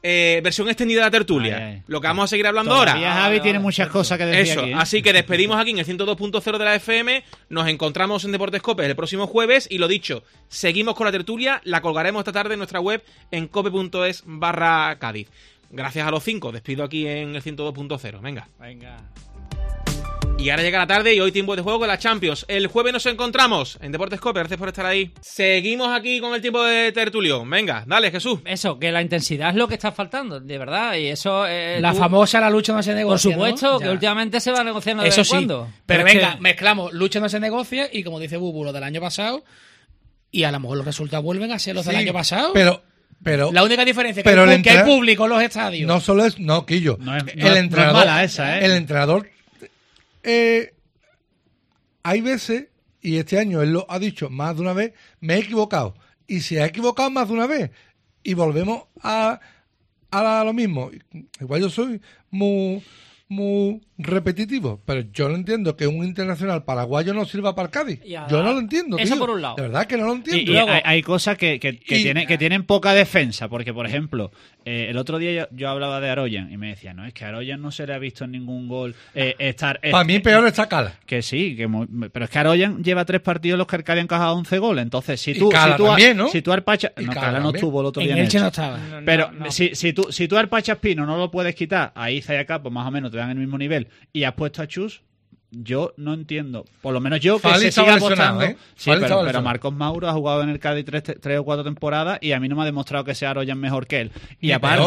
versión extendida de la tertulia. Lo que vamos a seguir hablando ahora. Javi tiene muchas cosas que decir aquí, ¿eh? Así que despedimos aquí en el 102.0 de la FM. Nos encontramos en Deportes Cope el próximo jueves. Y lo dicho, seguimos con la tertulia. La colgaremos esta tarde en nuestra web en cope.es/Cádiz. Gracias a los 5. Despido aquí en el 102.0. Venga. Y ahora llega la tarde y hoy tiempo de juego con la Champions. El jueves nos encontramos en Deportes Cope. Gracias por estar ahí. Seguimos aquí con el tiempo de tertulio. Venga, dale, Jesús. Eso, que la intensidad es lo que está faltando, de verdad. Y eso... la famosa la lucha no se negocia, por supuesto, ¿no? que últimamente se va negociando de vez en cuando. Pero venga, mezclamos lucha no se negocia y como dice Bubu, lo del año pasado, y a lo mejor los resultados vuelven a ser los del año pasado. Pero la única diferencia es que hay público en los estadios. No solo es... No, Quillo. El entrenador, no es mala esa, ¿eh? El entrenador... hay veces, y este año él lo ha dicho más de una vez, me he equivocado. Y se ha equivocado más de una vez. Y volvemos a lo mismo. Igual yo soy muy repetitivo, pero yo no entiendo que un internacional paraguayo no sirva para el Cádiz. Yo no lo entiendo, eso tío. por un lado. De verdad que no lo entiendo. Y hay cosas que tienen poca defensa, porque por ejemplo, el otro día yo hablaba de Aroyan y me decía, no, es que a Aroyan no se le ha visto en ningún gol para mí peor está Cala. Que sí, pero es que Aroyan lleva 3 partidos en los que el Cádiz ha encajado 11 goles, entonces si tú Arpacha, no, Cala no estuvo el otro día en Elche no estaba. Pero si tú Arpacha Espino no lo puedes quitar, ahí Zaya Capo más o menos te dan el mismo nivel y has puesto a Chus, yo no entiendo. Por lo menos yo que Fali se siga apostando. Sí, pero Marcos Mauro ha jugado en el Cádiz 3 o 4 temporadas y a mí no me ha demostrado que sea Aroyan mejor que él. Y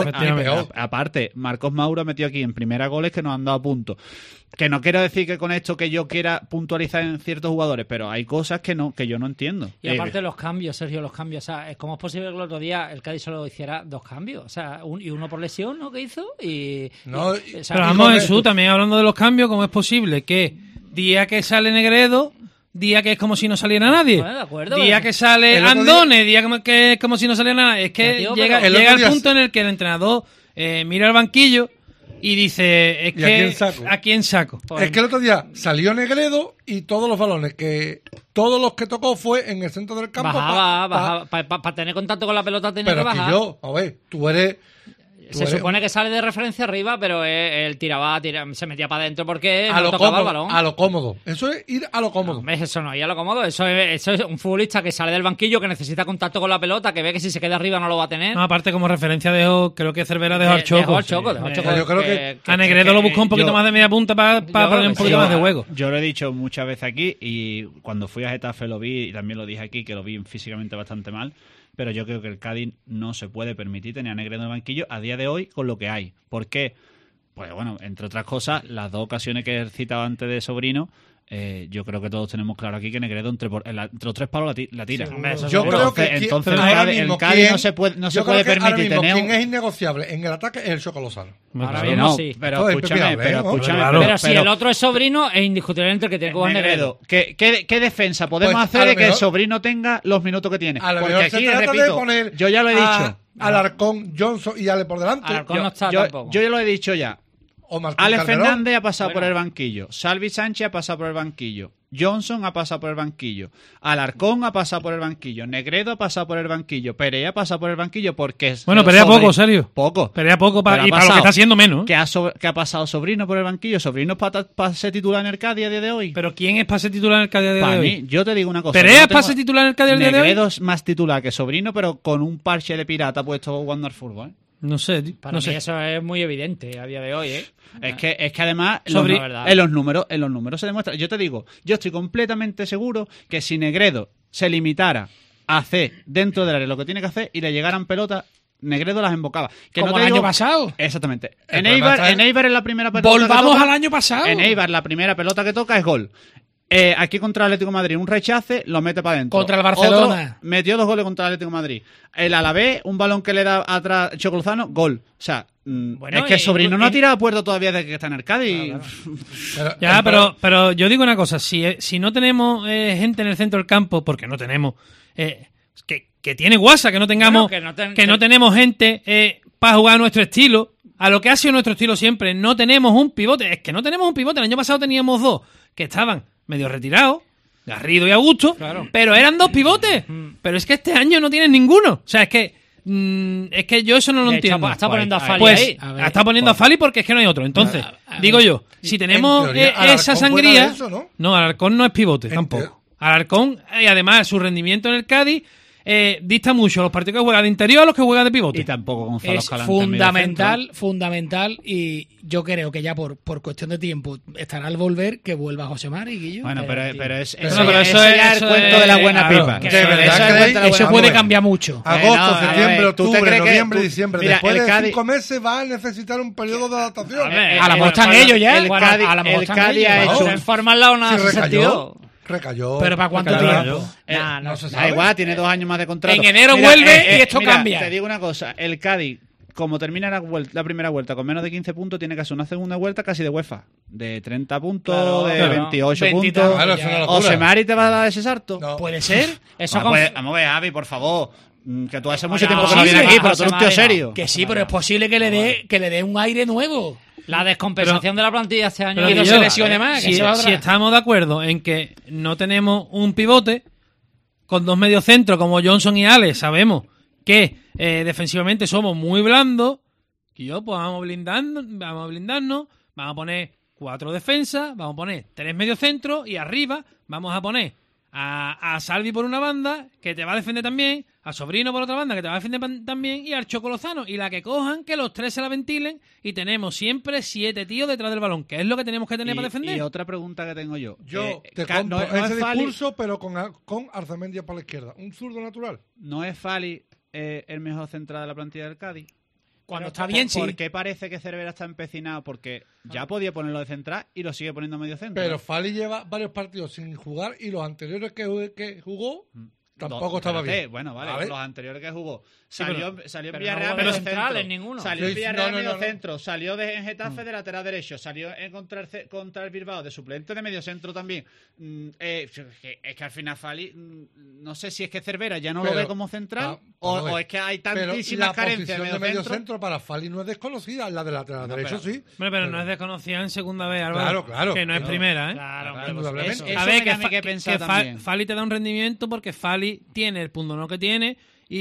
aparte, Marcos Mauro ha metido aquí en primera goles que nos han dado puntos. Que no quiero decir que con esto que yo quiera puntualizar en ciertos jugadores, pero hay cosas que yo no entiendo. Y aparte los cambios, Sergio, los cambios. O sea, ¿cómo es posible que el otro día el Cádiz solo hiciera 2 cambios? O sea, y uno por lesión, ¿no? Que hizo. Pero vamos, Jesús, también hablando de los cambios, ¿cómo es posible que día que sale Negredo, día que es como si no saliera nadie? Bueno, de acuerdo, día que sale Andone, día que es como si no saliera nadie. Es que llega el punto en el que el entrenador mira al banquillo y dice, ¿a quién saco? Es que el otro día salió Negredo y todos los balones todos los que tocó fue en el centro del campo. Bajaba, para tener contacto con la pelota tenía que bajar. Pero a ver, tú eres... Se supone que sale de referencia arriba, pero él se metía para adentro porque no tocaba el balón. A lo cómodo. Eso es ir a lo cómodo. No, eso no ir a lo cómodo. Eso es un futbolista que sale del banquillo, que necesita contacto con la pelota, que ve que si se queda arriba no lo va a tener. No, aparte, como referencia creo que Cervera dejó al Choco. Yo creo que a Negredo lo buscó un poquito más de media punta para poner un poquito más de juego. Yo lo he dicho muchas veces aquí y cuando fui a Getafe lo vi y también lo dije aquí, que lo vi físicamente bastante mal. Pero yo creo que el Cádiz no se puede permitir tener a Negredo en el banquillo a día de hoy con lo que hay. ¿Por qué? Pues bueno, entre otras cosas, las 2 ocasiones que he citado antes de Sobrino, yo creo que todos tenemos claro aquí que Negredo entre los 3 palos la tira. Yo creo que entonces el Cádiz no se puede permitir tener quien es innegociable en el ataque es el Choco Lozano. Ahora mismo sí. Pero escúchame. Pero si el otro es Sobrino, es indiscutiblemente el que tiene que jugar Negredo. ¿Qué defensa podemos hacer de que el Sobrino tenga los minutos que tiene? Porque aquí, repito, yo ya lo he dicho. Alarcón, Johnson y Ale por delante. Alarcón no está tampoco. Yo ya lo he dicho ya. Ale Fernández ha pasado por el banquillo. Salvi Sánchez ha pasado por el banquillo. Johnson ha pasado por el banquillo. Alarcón ha pasado por el banquillo. Negredo ha pasado por el banquillo. Perea ha pasado por el banquillo porque... Bueno, Perea poco, serio. Poco. Perea poco para lo que está haciendo menos. ¿Qué ha pasado Sobrino por el banquillo? ¿Sobrino es para ser titular en el Cádiz a día de hoy? ¿Pero quién es para ser titular en el Cádiz a día de hoy? Para mí, yo te digo una cosa. ¿Perea es para ser titular en el Cádiz a día de hoy? Negredo es más titular que Sobrino, pero con un parche de pirata puesto jugando al fútbol, No sé, Para mí eso es muy evidente a día de hoy, ¿eh? Es que además en los números se demuestra. Yo te digo, yo estoy completamente seguro que si Negredo se limitara a hacer dentro del área lo que tiene que hacer y le llegaran pelotas, Negredo las embocaba. Como el año pasado. Exactamente. En Eibar en la primera pelota Volvamos al año pasado. En Eibar la primera pelota que toca es gol. Aquí contra el Atlético de Madrid un rechace, lo mete para adentro. Contra el Barcelona. Otro, metió 2 goles contra el Atlético de Madrid. El Alavés, un balón que le da atrás Chocolozano, gol. O sea, es que Sobrino no ha tirado a puerto todavía desde que está en el Cádiz. Pero yo digo una cosa, si no tenemos gente en el centro del campo, porque no tenemos, que tiene guasa, que no tengamos, que no tenemos gente para jugar a nuestro estilo, a lo que ha sido nuestro estilo siempre, no tenemos un pivote. Es que no tenemos un pivote. El año pasado teníamos 2 que estaban medio retirados, Garrido y Augusto, pero eran 2 pivotes. Pero es que este año no tienen ninguno. O sea, es que Es que yo eso no lo entiendo. Está poniendo a Fali pues, ahí. Está poniendo a Fali porque es que no hay otro. Entonces, digo yo, si tenemos esa sangría... Eso, ¿no? Alarcón no es pivote tampoco. Alarcón, y además su rendimiento en el Cádiz dista mucho los partidos que juega de interior a los que juega de pivote. Y tampoco Gonzalo Es fundamental, y yo creo que ya por cuestión de tiempo estará al volver que vuelva José Mari y Guillo. Bueno, pero eso ya es el cuento de la buena pipa. Eso puede cambiar mucho. Agosto, septiembre, octubre, noviembre, diciembre. Mira, Después de 5 meses va a necesitar un periodo de adaptación. A lo mejor están ellos ya. El Cádiz ha hecho... En forma la una recayó. ¿Pero para cuánto tiempo? No se sabe. Da igual, tiene 2 años más de contrato. En enero vuelve y esto cambia. Te digo una cosa, el Cádiz, como termina la primera vuelta con menos de 15 puntos, tiene que hacer una segunda vuelta casi de UEFA. De 30 puntos, de 28 puntos. ¿José Mari te va a dar ese salto? No. ¿Puede ser? Vamos a ver, Javi, por favor. Que tú hace mucho tiempo que no vienes aquí, pero tú eres un tío serio. Que sí, pero es posible que le dé un aire nuevo. La descompensación de la plantilla este año. Y no se lesione más. Si estamos de acuerdo en que no tenemos un pivote con 2 mediocentros como Johnson y Alex, sabemos que defensivamente somos muy blandos, y pues vamos a blindarnos, vamos a poner 4 defensas, vamos a poner 3 mediocentros y arriba vamos a poner a Salvi por una banda, que te va a defender también, a Sobrino por otra banda, que te va a defender también, y al Choco Lozano. Y la que cojan, que los 3 se la ventilen, y tenemos siempre 7 tíos detrás del balón, que es lo que tenemos que tener para defender. Y otra pregunta que tengo yo. Yo te compro ese discurso, pero con Arzamendia para la izquierda. Un zurdo natural. ¿No es Fali el mejor central de la plantilla del Cádiz? Cuando está bien, sí. ¿Por qué parece que Cervera está empecinado? Porque ya podía ponerlo de central y lo sigue poniendo medio centro. Pero Fali lleva varios partidos sin jugar y los anteriores que jugó tampoco estaba bien. Bueno, vale, los anteriores que jugó. Salió en Villarreal medio centro. Ninguno. Salió en Villarreal medio centro. Salió en Getafe de lateral derecho. Salió contra el Bilbao de suplente de medio centro también. Es que al final Fali, no sé si es que Cervera ya no lo ve como central o es que hay tantísimas carencias de medio centro para Fali no es desconocida. La de lateral derecho sí. Pero no es desconocida en segunda vez, Álvaro. Claro. Que no es primera, ¿eh? Claro, indudablemente. A ver, que Fali te da un rendimiento porque Fali tiene el punto que tiene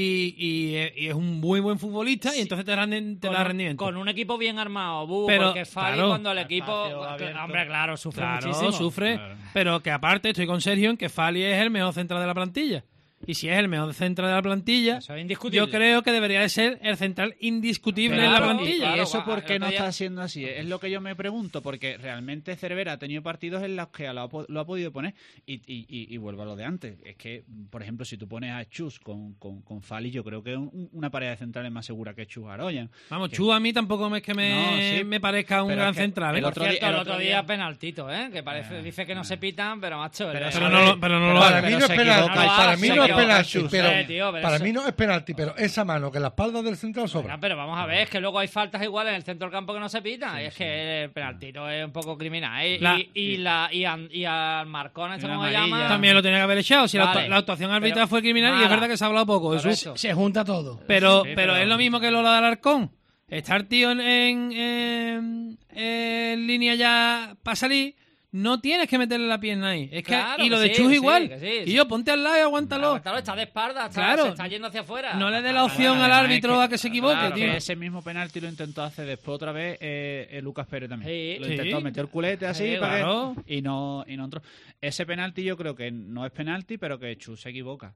y es un muy buen futbolista y entonces te da rendimiento. Con un equipo bien armado, porque Fali cuando el equipo... Hombre, claro, sufre muchísimo. Pero que aparte estoy con Sergio en que Fali es el mejor central de la plantilla. Y si es el mejor central de la plantilla, yo creo que debería de ser el central indiscutible en la plantilla. ¿Y eso por qué no está siendo así? Es lo que yo me pregunto, porque realmente Cervera ha tenido partidos en los que lo ha podido poner y vuelvo a lo de antes. Es que, por ejemplo, si tú pones a Chus con Fali, yo creo que es una pareja de centrales más segura que Chus Aroyan. Vamos, Chus a mí tampoco es que me parezca un gran central. El otro día penaltito, que parece, dice que no se pitan, pero macho... Pero no lo para mí no es penalti. Para mí no es penalti, para mí no es penalti, pero esa mano que la espalda del central sobra. Pero vamos a ver, es que luego hay faltas iguales en el centro del campo que no se pitan, y es que el penaltito es un poco criminal. Y al Marcón, ¿cómo se llama? También lo tenía que haber echado, si la actuación arbitral fue criminal, y es verdad que se ha hablado poco de eso. Se junta todo. Pero es lo mismo que lo de Alarcón. Estar tío en línea ya para salir. No tienes que meterle la pierna ahí. Es que, claro, y lo de Chus igual. Y yo, ponte al lado y aguántalo. Está de espalda, se está yendo hacia afuera. No le dé la opción al árbitro a que se equivoque, tío. Que ese mismo penalti lo intentó hacer después otra vez Lucas Pérez también. Lo intentó, metió el culete así y no entró. Ese penalti yo creo que no es penalti, pero que Chus se equivoca.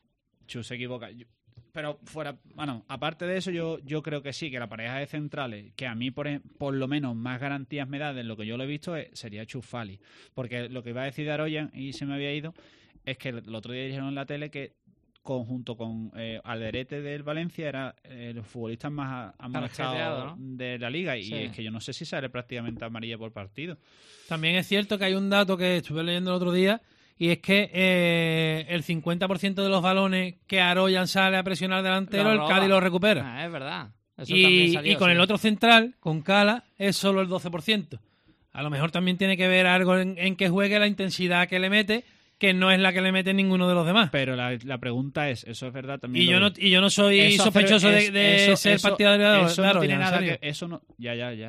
Pero aparte de eso, yo creo que sí, que la pareja de centrales, que a mí por lo menos más garantías me da de lo que yo lo he visto, sería Chus Fali. Porque lo que iba a decir de Aroyan, y se me había ido, es que el otro día dijeron en la tele que junto con Alderete del Valencia era los futbolistas más amonestados de la liga, y es que yo no sé si sale prácticamente amarilla por partido. También es cierto que hay un dato que estuve leyendo el otro día, y es que el 50% de los balones que Aroyan sale a presionar delantero, el Cádiz lo recupera. Es verdad. Eso y con el otro central, con Cala, es solo el 12%. A lo mejor también tiene que ver algo en que juegue la intensidad que le mete, que no es la que le mete ninguno de los demás. Pero la pregunta es, ¿eso es verdad también? Y yo no soy sospechoso de ser partidario de Aroyan. Eso no tiene nada que... Eso no... Ya.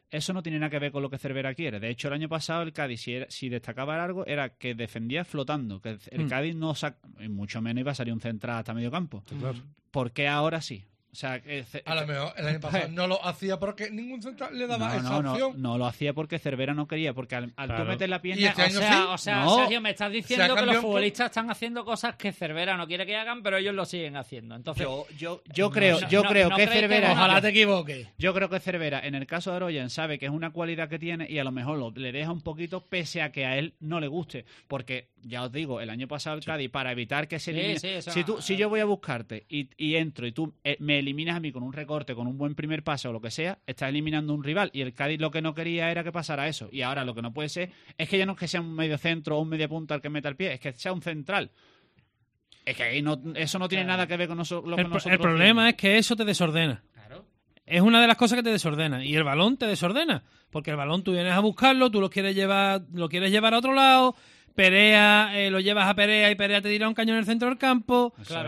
Eso no tiene nada que ver con lo que Cervera quiere. De hecho, el año pasado el Cádiz, si destacaba algo, era que defendía flotando, que el Cádiz no mucho menos iba a salir un central hasta medio campo. Claro. ¿Por qué ahora sí? O sea, a lo mejor el año pasado no lo hacía porque ningún central le daba esa opción. No lo hacía porque Cervera no quería, porque al tú meter la pierna... ¿Y este año o sea, Sergio, me estás diciendo que los futbolistas están haciendo cosas que Cervera no quiere que hagan, pero ellos lo siguen haciendo. Entonces, yo creo que Cervera... Ojalá te equivoques. Yo creo que Cervera, en el caso de Aroyan, sabe que es una cualidad que tiene y a lo mejor le deja un poquito pese a que a él no le guste. Porque, ya os digo, el año pasado el Cádiz, para evitar que se elimine... Si yo voy a buscarte y entro y tú me eliminas a mí con un recorte, con un buen primer pase o lo que sea, estás eliminando un rival. Y el Cádiz lo que no quería era que pasara eso. Y ahora lo que no puede ser es que ya no es que sea un medio centro o un media punta el que meta el pie, es que sea un central. Es que ahí eso no tiene nada que ver con lo que nosotros... El problema es que eso te desordena. Claro. Es una de las cosas que te desordena. Y el balón te desordena. Porque el balón tú vienes a buscarlo, tú lo quieres llevar a otro lado... Perea, lo llevas a Perea y Perea te tira un cañón en el centro del campo. Claro,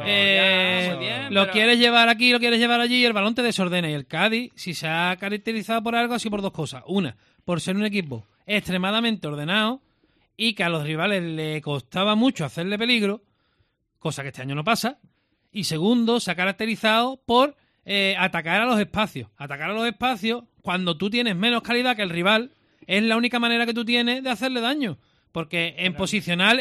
lo quieres llevar aquí, lo quieres llevar allí y el balón te desordena. Y el Cádiz, si se ha caracterizado por algo, ha sido por dos cosas. Una, por ser un equipo extremadamente ordenado y que a los rivales le costaba mucho hacerle peligro, cosa que este año no pasa. Y segundo, se ha caracterizado por atacar a los espacios. Atacar a los espacios cuando tú tienes menos calidad que el rival es la única manera que tú tienes de hacerle daño. Porque en posicional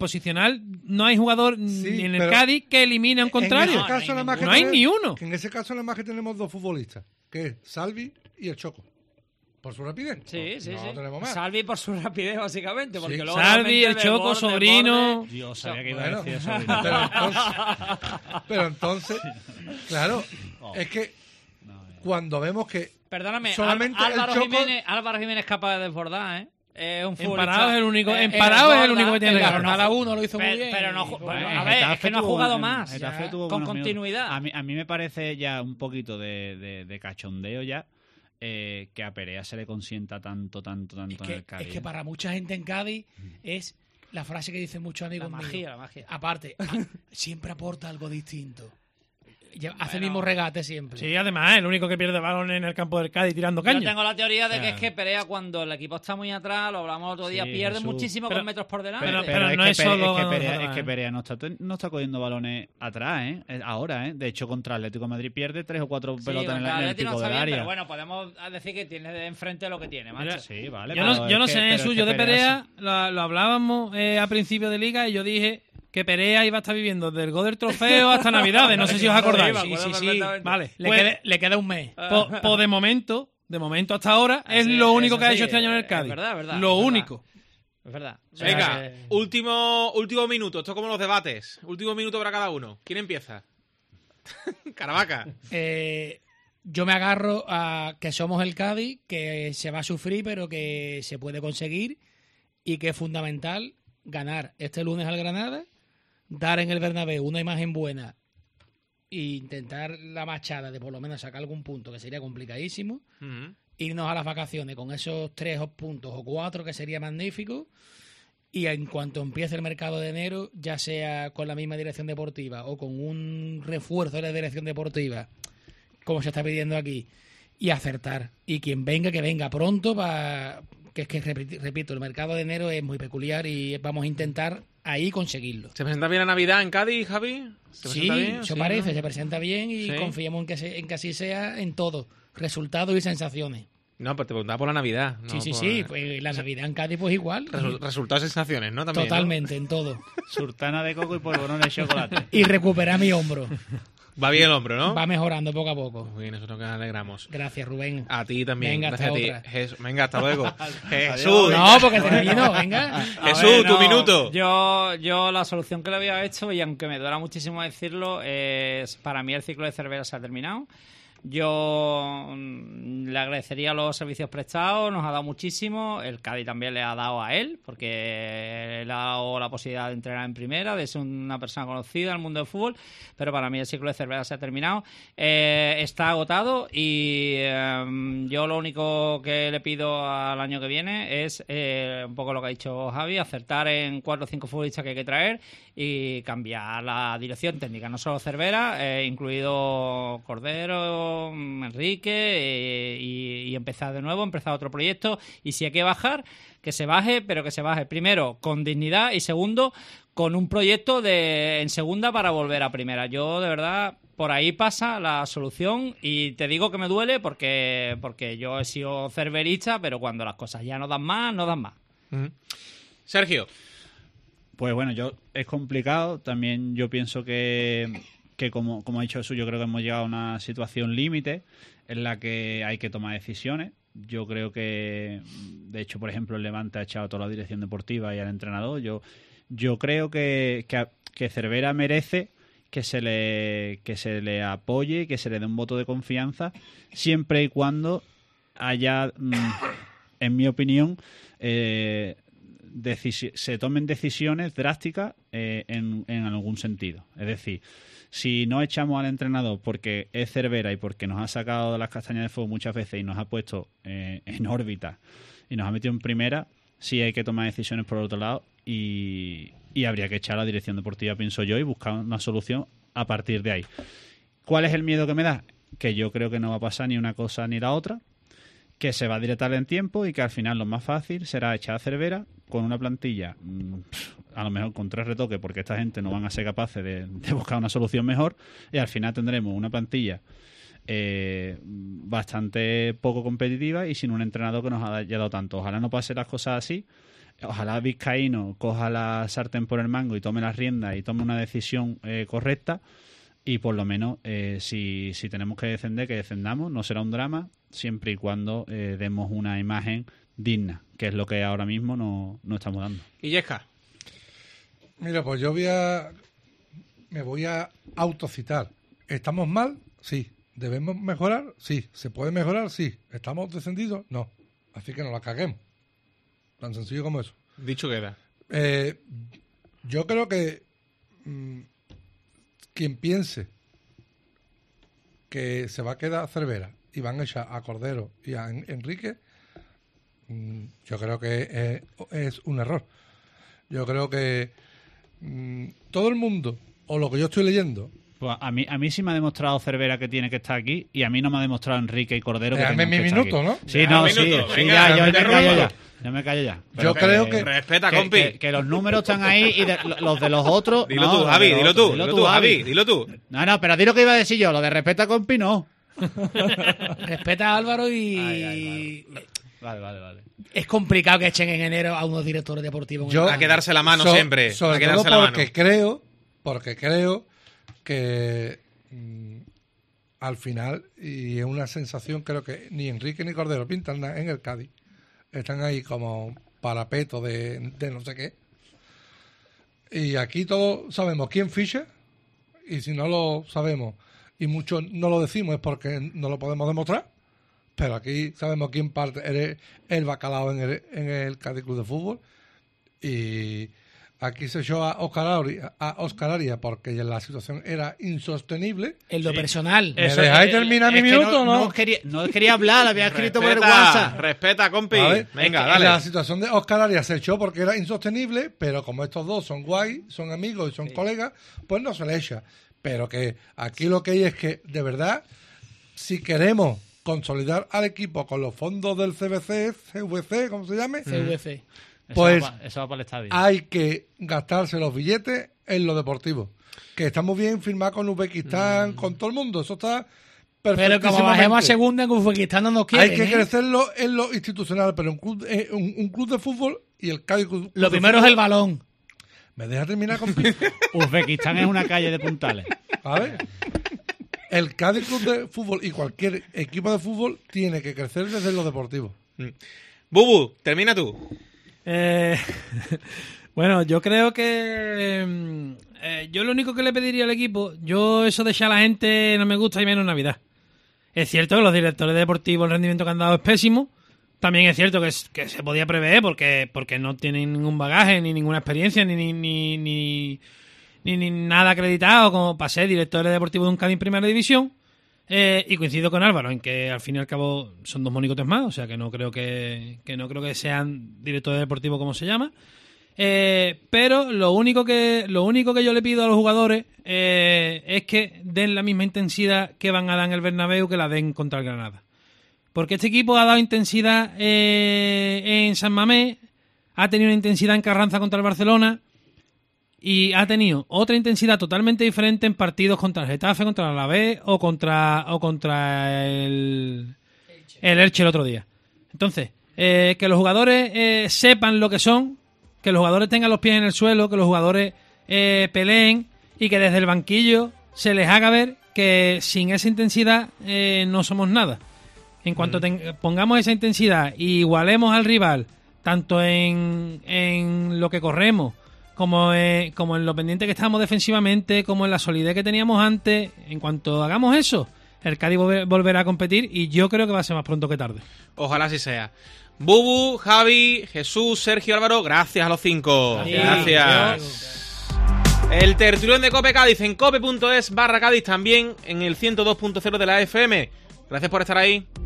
no hay jugador ni en el Cádiz que elimine a un contrario. No hay ni uno. En ese caso nada más que tenemos dos futbolistas, que es Salvi y el Choco. Por su rapidez. Sí. Tenemos más. Salvi por su rapidez, básicamente. Porque luego Salvi, el Choco, Sobrino... Yo sabía que iba a decir eso. Pero entonces, claro, es que cuando vemos que perdóname, solamente Álvaro Jiménez capaz de desbordar, ¿eh? Es un Parado es el único que tiene que ganar. Cada uno lo hizo muy bien. Pero no, a ver, es que no ha jugado más con continuidad. A mí me parece ya un poquito de cachondeo ya que a Perea se le consienta tanto en el Cádiz. Es que para mucha gente en Cádiz es la frase que dicen muchos amigos míos. La magia. Aparte, siempre aporta algo distinto. Hace el mismo regate siempre. Sí, además es el único que pierde balón en el campo del Cádiz tirando caña. Yo tengo la teoría de que es que Perea, cuando el equipo está muy atrás, lo hablamos otro día, pierde muchísimo con metros por delante. Pero no es solo... Es que Perea no está cogiendo balones atrás, ahora, De hecho, contra Atlético de Madrid pierde 3 o 4 pelotas en el pico del área. Pero bueno, podemos decir que tiene de enfrente lo que tiene, macho. Sí, vale. Yo no sé, yo de Perea lo hablábamos a principio de Liga y yo dije que Perea iba a estar viviendo del gol del trofeo hasta Navidades. No sé si os acordáis. Sí. Vale. Le queda un mes. Pues de momento hasta ahora, es lo único que ha hecho este año en el Cádiz. Es verdad. Lo único. Es verdad. Venga, último minuto. Esto es como los debates. Último minuto para cada uno. ¿Quién empieza? Caravaca. Yo me agarro a que somos el Cádiz, que se va a sufrir, pero que se puede conseguir y que es fundamental ganar este lunes al Granada, dar en el Bernabéu una imagen buena e intentar la machada de por lo menos sacar algún punto, que sería complicadísimo, irnos a las vacaciones con esos 3 puntos o 4, que sería magnífico, y en cuanto empiece el mercado de enero, ya sea con la misma dirección deportiva o con un refuerzo de la dirección deportiva, como se está pidiendo aquí, y acertar. Y quien venga, que venga pronto, que es que, repito, el mercado de enero es muy peculiar y vamos a intentar ahí conseguirlo. ¿Se presenta bien la Navidad en Cádiz, Javi? Sí, eso parece, ¿no? Se presenta bien y confiamos en que así sea en todo, resultados y sensaciones. No, pero te preguntaba por la Navidad. No sí, pues la Navidad en Cádiz pues igual. Resultados y sensaciones, ¿no? También, totalmente, ¿no? En todo. Sultana de coco y polvorón de chocolate. Y recuperar mi hombro. Va bien el hombro, ¿no? Va mejorando poco a poco. Muy bien, eso es lo que nos alegramos. Gracias, Rubén. A ti también. Venga, gracias hasta a ti. Venga, hasta luego. Jesús. No, porque termino, venga. Jesús, tu minuto. Yo la solución que le había hecho, y aunque me duela muchísimo decirlo, es para mí el ciclo de Cervera se ha terminado. Yo le agradecería los servicios prestados, nos ha dado muchísimo, el Cádiz también le ha dado a él, porque le ha dado la posibilidad de entrenar en primera, de ser una persona conocida en el mundo del fútbol, pero para mí el ciclo de Cervera se ha terminado, está agotado y yo lo único que le pido al año que viene es un poco lo que ha dicho Javi, acertar en 4 o 5 futbolistas que hay que traer y cambiar la dirección técnica, no solo Cervera, incluido Cordero, con Enrique y empezar de nuevo, empezar otro proyecto. Y si hay que bajar, que se baje, pero que se baje primero con dignidad y segundo con un proyecto en segunda para volver a primera. Yo, de verdad, por ahí pasa la solución y te digo que me duele porque yo he sido cerverista, pero cuando las cosas ya no dan más, no dan más. Sergio. Pues bueno, es complicado. También yo pienso que como ha dicho Jesús, yo creo que hemos llegado a una situación límite en la que hay que tomar decisiones. Yo creo que, de hecho, por ejemplo, el Levante ha echado toda la dirección deportiva y al entrenador. Yo creo que Cervera merece que se le apoye, que se le dé un voto de confianza, siempre y cuando haya, en mi opinión, se tomen decisiones drásticas en algún sentido. Es decir, si no echamos al entrenador porque es Cervera y porque nos ha sacado de las castañas de fuego muchas veces y nos ha puesto en órbita y nos ha metido en primera, sí hay que tomar decisiones por el otro lado y habría que echar a la dirección deportiva, pienso yo, y buscar una solución a partir de ahí. ¿Cuál es el miedo que me da? Que yo creo que no va a pasar ni una cosa ni la otra, que se va a dilatar en tiempo y que al final lo más fácil será echar a Cervera con una plantilla, a lo mejor con 3 retoques, porque esta gente no van a ser capaces de buscar una solución mejor, y al final tendremos una plantilla bastante poco competitiva y sin un entrenador que nos haya dado tanto. Ojalá no pase las cosas así. Ojalá Vizcaíno coja la sartén por el mango y tome las riendas y tome una decisión correcta, y por lo menos si tenemos que descender, que descendamos. No será un drama siempre y cuando demos una imagen digna, que es lo que ahora mismo no estamos dando. ¿Y Yesca? Mira, pues me voy a autocitar. ¿Estamos mal? Sí. ¿Debemos mejorar? Sí. ¿Se puede mejorar? Sí. ¿Estamos descendidos? No. Así que no la caguemos. Tan sencillo como eso. Dicho queda. Yo creo que quien piense que se va a quedar Cervera y van a echar a Cordero y a Enrique, yo creo que es un error. Yo creo que todo el mundo, o lo que yo estoy leyendo... Pues a mí sí me ha demostrado Cervera que tiene que estar aquí, y a mí no me ha demostrado Enrique y Cordero que tienen que estar aquí. ¿No? Sí, no, sí, venga, ya, yo me callo ya. Yo me callo ya. Yo creo que... Respeta, compi. Que los números están ahí y los de los otros... Dilo tú, Javi, dilo tú, Javi, dilo tú. No, pero di lo que iba a decir yo. Lo de respeta, compi, no. Respeta a Álvaro y... Vale. Es complicado que echen en enero a unos directores deportivos. A quedarse la mano siempre. Sobre a quedarse todo la mano. porque creo que al final, y es una sensación, creo que ni Enrique ni Cordero pintan nada en el Cádiz. Están ahí como parapeto de no sé qué. Y aquí todos sabemos quién ficha, y si no lo sabemos, y muchos no lo decimos, es porque no lo podemos demostrar. Pero aquí sabemos quién parte el bacalao en el Cádiz Club de Fútbol. Y aquí se echó a Óscar Arias porque la situación era insostenible. En lo personal. ¿Me dejáis terminar mi minuto o no? No quería hablar, había escrito por el WhatsApp. Respeta, compi. Venga, dale. La situación de Óscar Arias se echó porque era insostenible, pero como estos dos son guay, son amigos y son colegas, pues no se le echa. Pero que aquí lo que hay es que, de verdad, si queremos consolidar al equipo con los fondos del CVC, ¿cómo se llame? CVC. Pues eso va para el estadio. Hay que gastarse los billetes en lo deportivo. Que está muy bien firmar con Uzbekistán, con todo el mundo. Eso está perfectísimamente. Pero como bajemos a segunda, en Uzbekistán no nos quieren. Hay que crecerlo en lo institucional, pero un club de fútbol y el Cádiz Club. Lo primero es el balón. ¿Me deja terminar con Uzbekistán es una calle de puntales. A ver. El Cádiz Club de Fútbol y cualquier equipo de fútbol tiene que crecer desde lo deportivo. Bubu, termina tú. Bueno, yo creo que yo lo único que le pediría al equipo, yo eso de echar a la gente no me gusta, y menos en Navidad. Es cierto que los directores deportivos, el rendimiento que han dado es pésimo. También es cierto que se podía prever porque no tienen ningún bagaje, ni ninguna experiencia, ni nada acreditado como para ser directores deportivos de un Cádiz en Primera División. Y coincido con Álvaro en que al fin y al cabo son dos monicotes más, o sea que no creo que sean directores deportivos como se llama. Pero lo único que yo le pido a los jugadores es que den la misma intensidad que van a dar en el Bernabéu, que la den contra el Granada. Porque este equipo ha dado intensidad en San Mamés, ha tenido una intensidad en Carranza contra el Barcelona y ha tenido otra intensidad totalmente diferente en partidos contra el Getafe, contra el Alavés o contra el Elche el otro día. Entonces, que los jugadores sepan lo que son, que los jugadores tengan los pies en el suelo, que los jugadores peleen y que desde el banquillo se les haga ver que sin esa intensidad no somos nada. En cuanto pongamos esa intensidad y igualemos al rival, tanto en lo que corremos, como en lo pendiente que estamos defensivamente, como en la solidez que teníamos antes, en cuanto hagamos eso, el Cádiz volverá a competir y yo creo que va a ser más pronto que tarde. Ojalá así sea. Bubu, Javi, Jesús, Sergio, Álvaro, gracias a los 5. Gracias. El tertulión de Cope Cádiz en cope.es/Cádiz, también en el 102.0 de la FM. Gracias por estar ahí.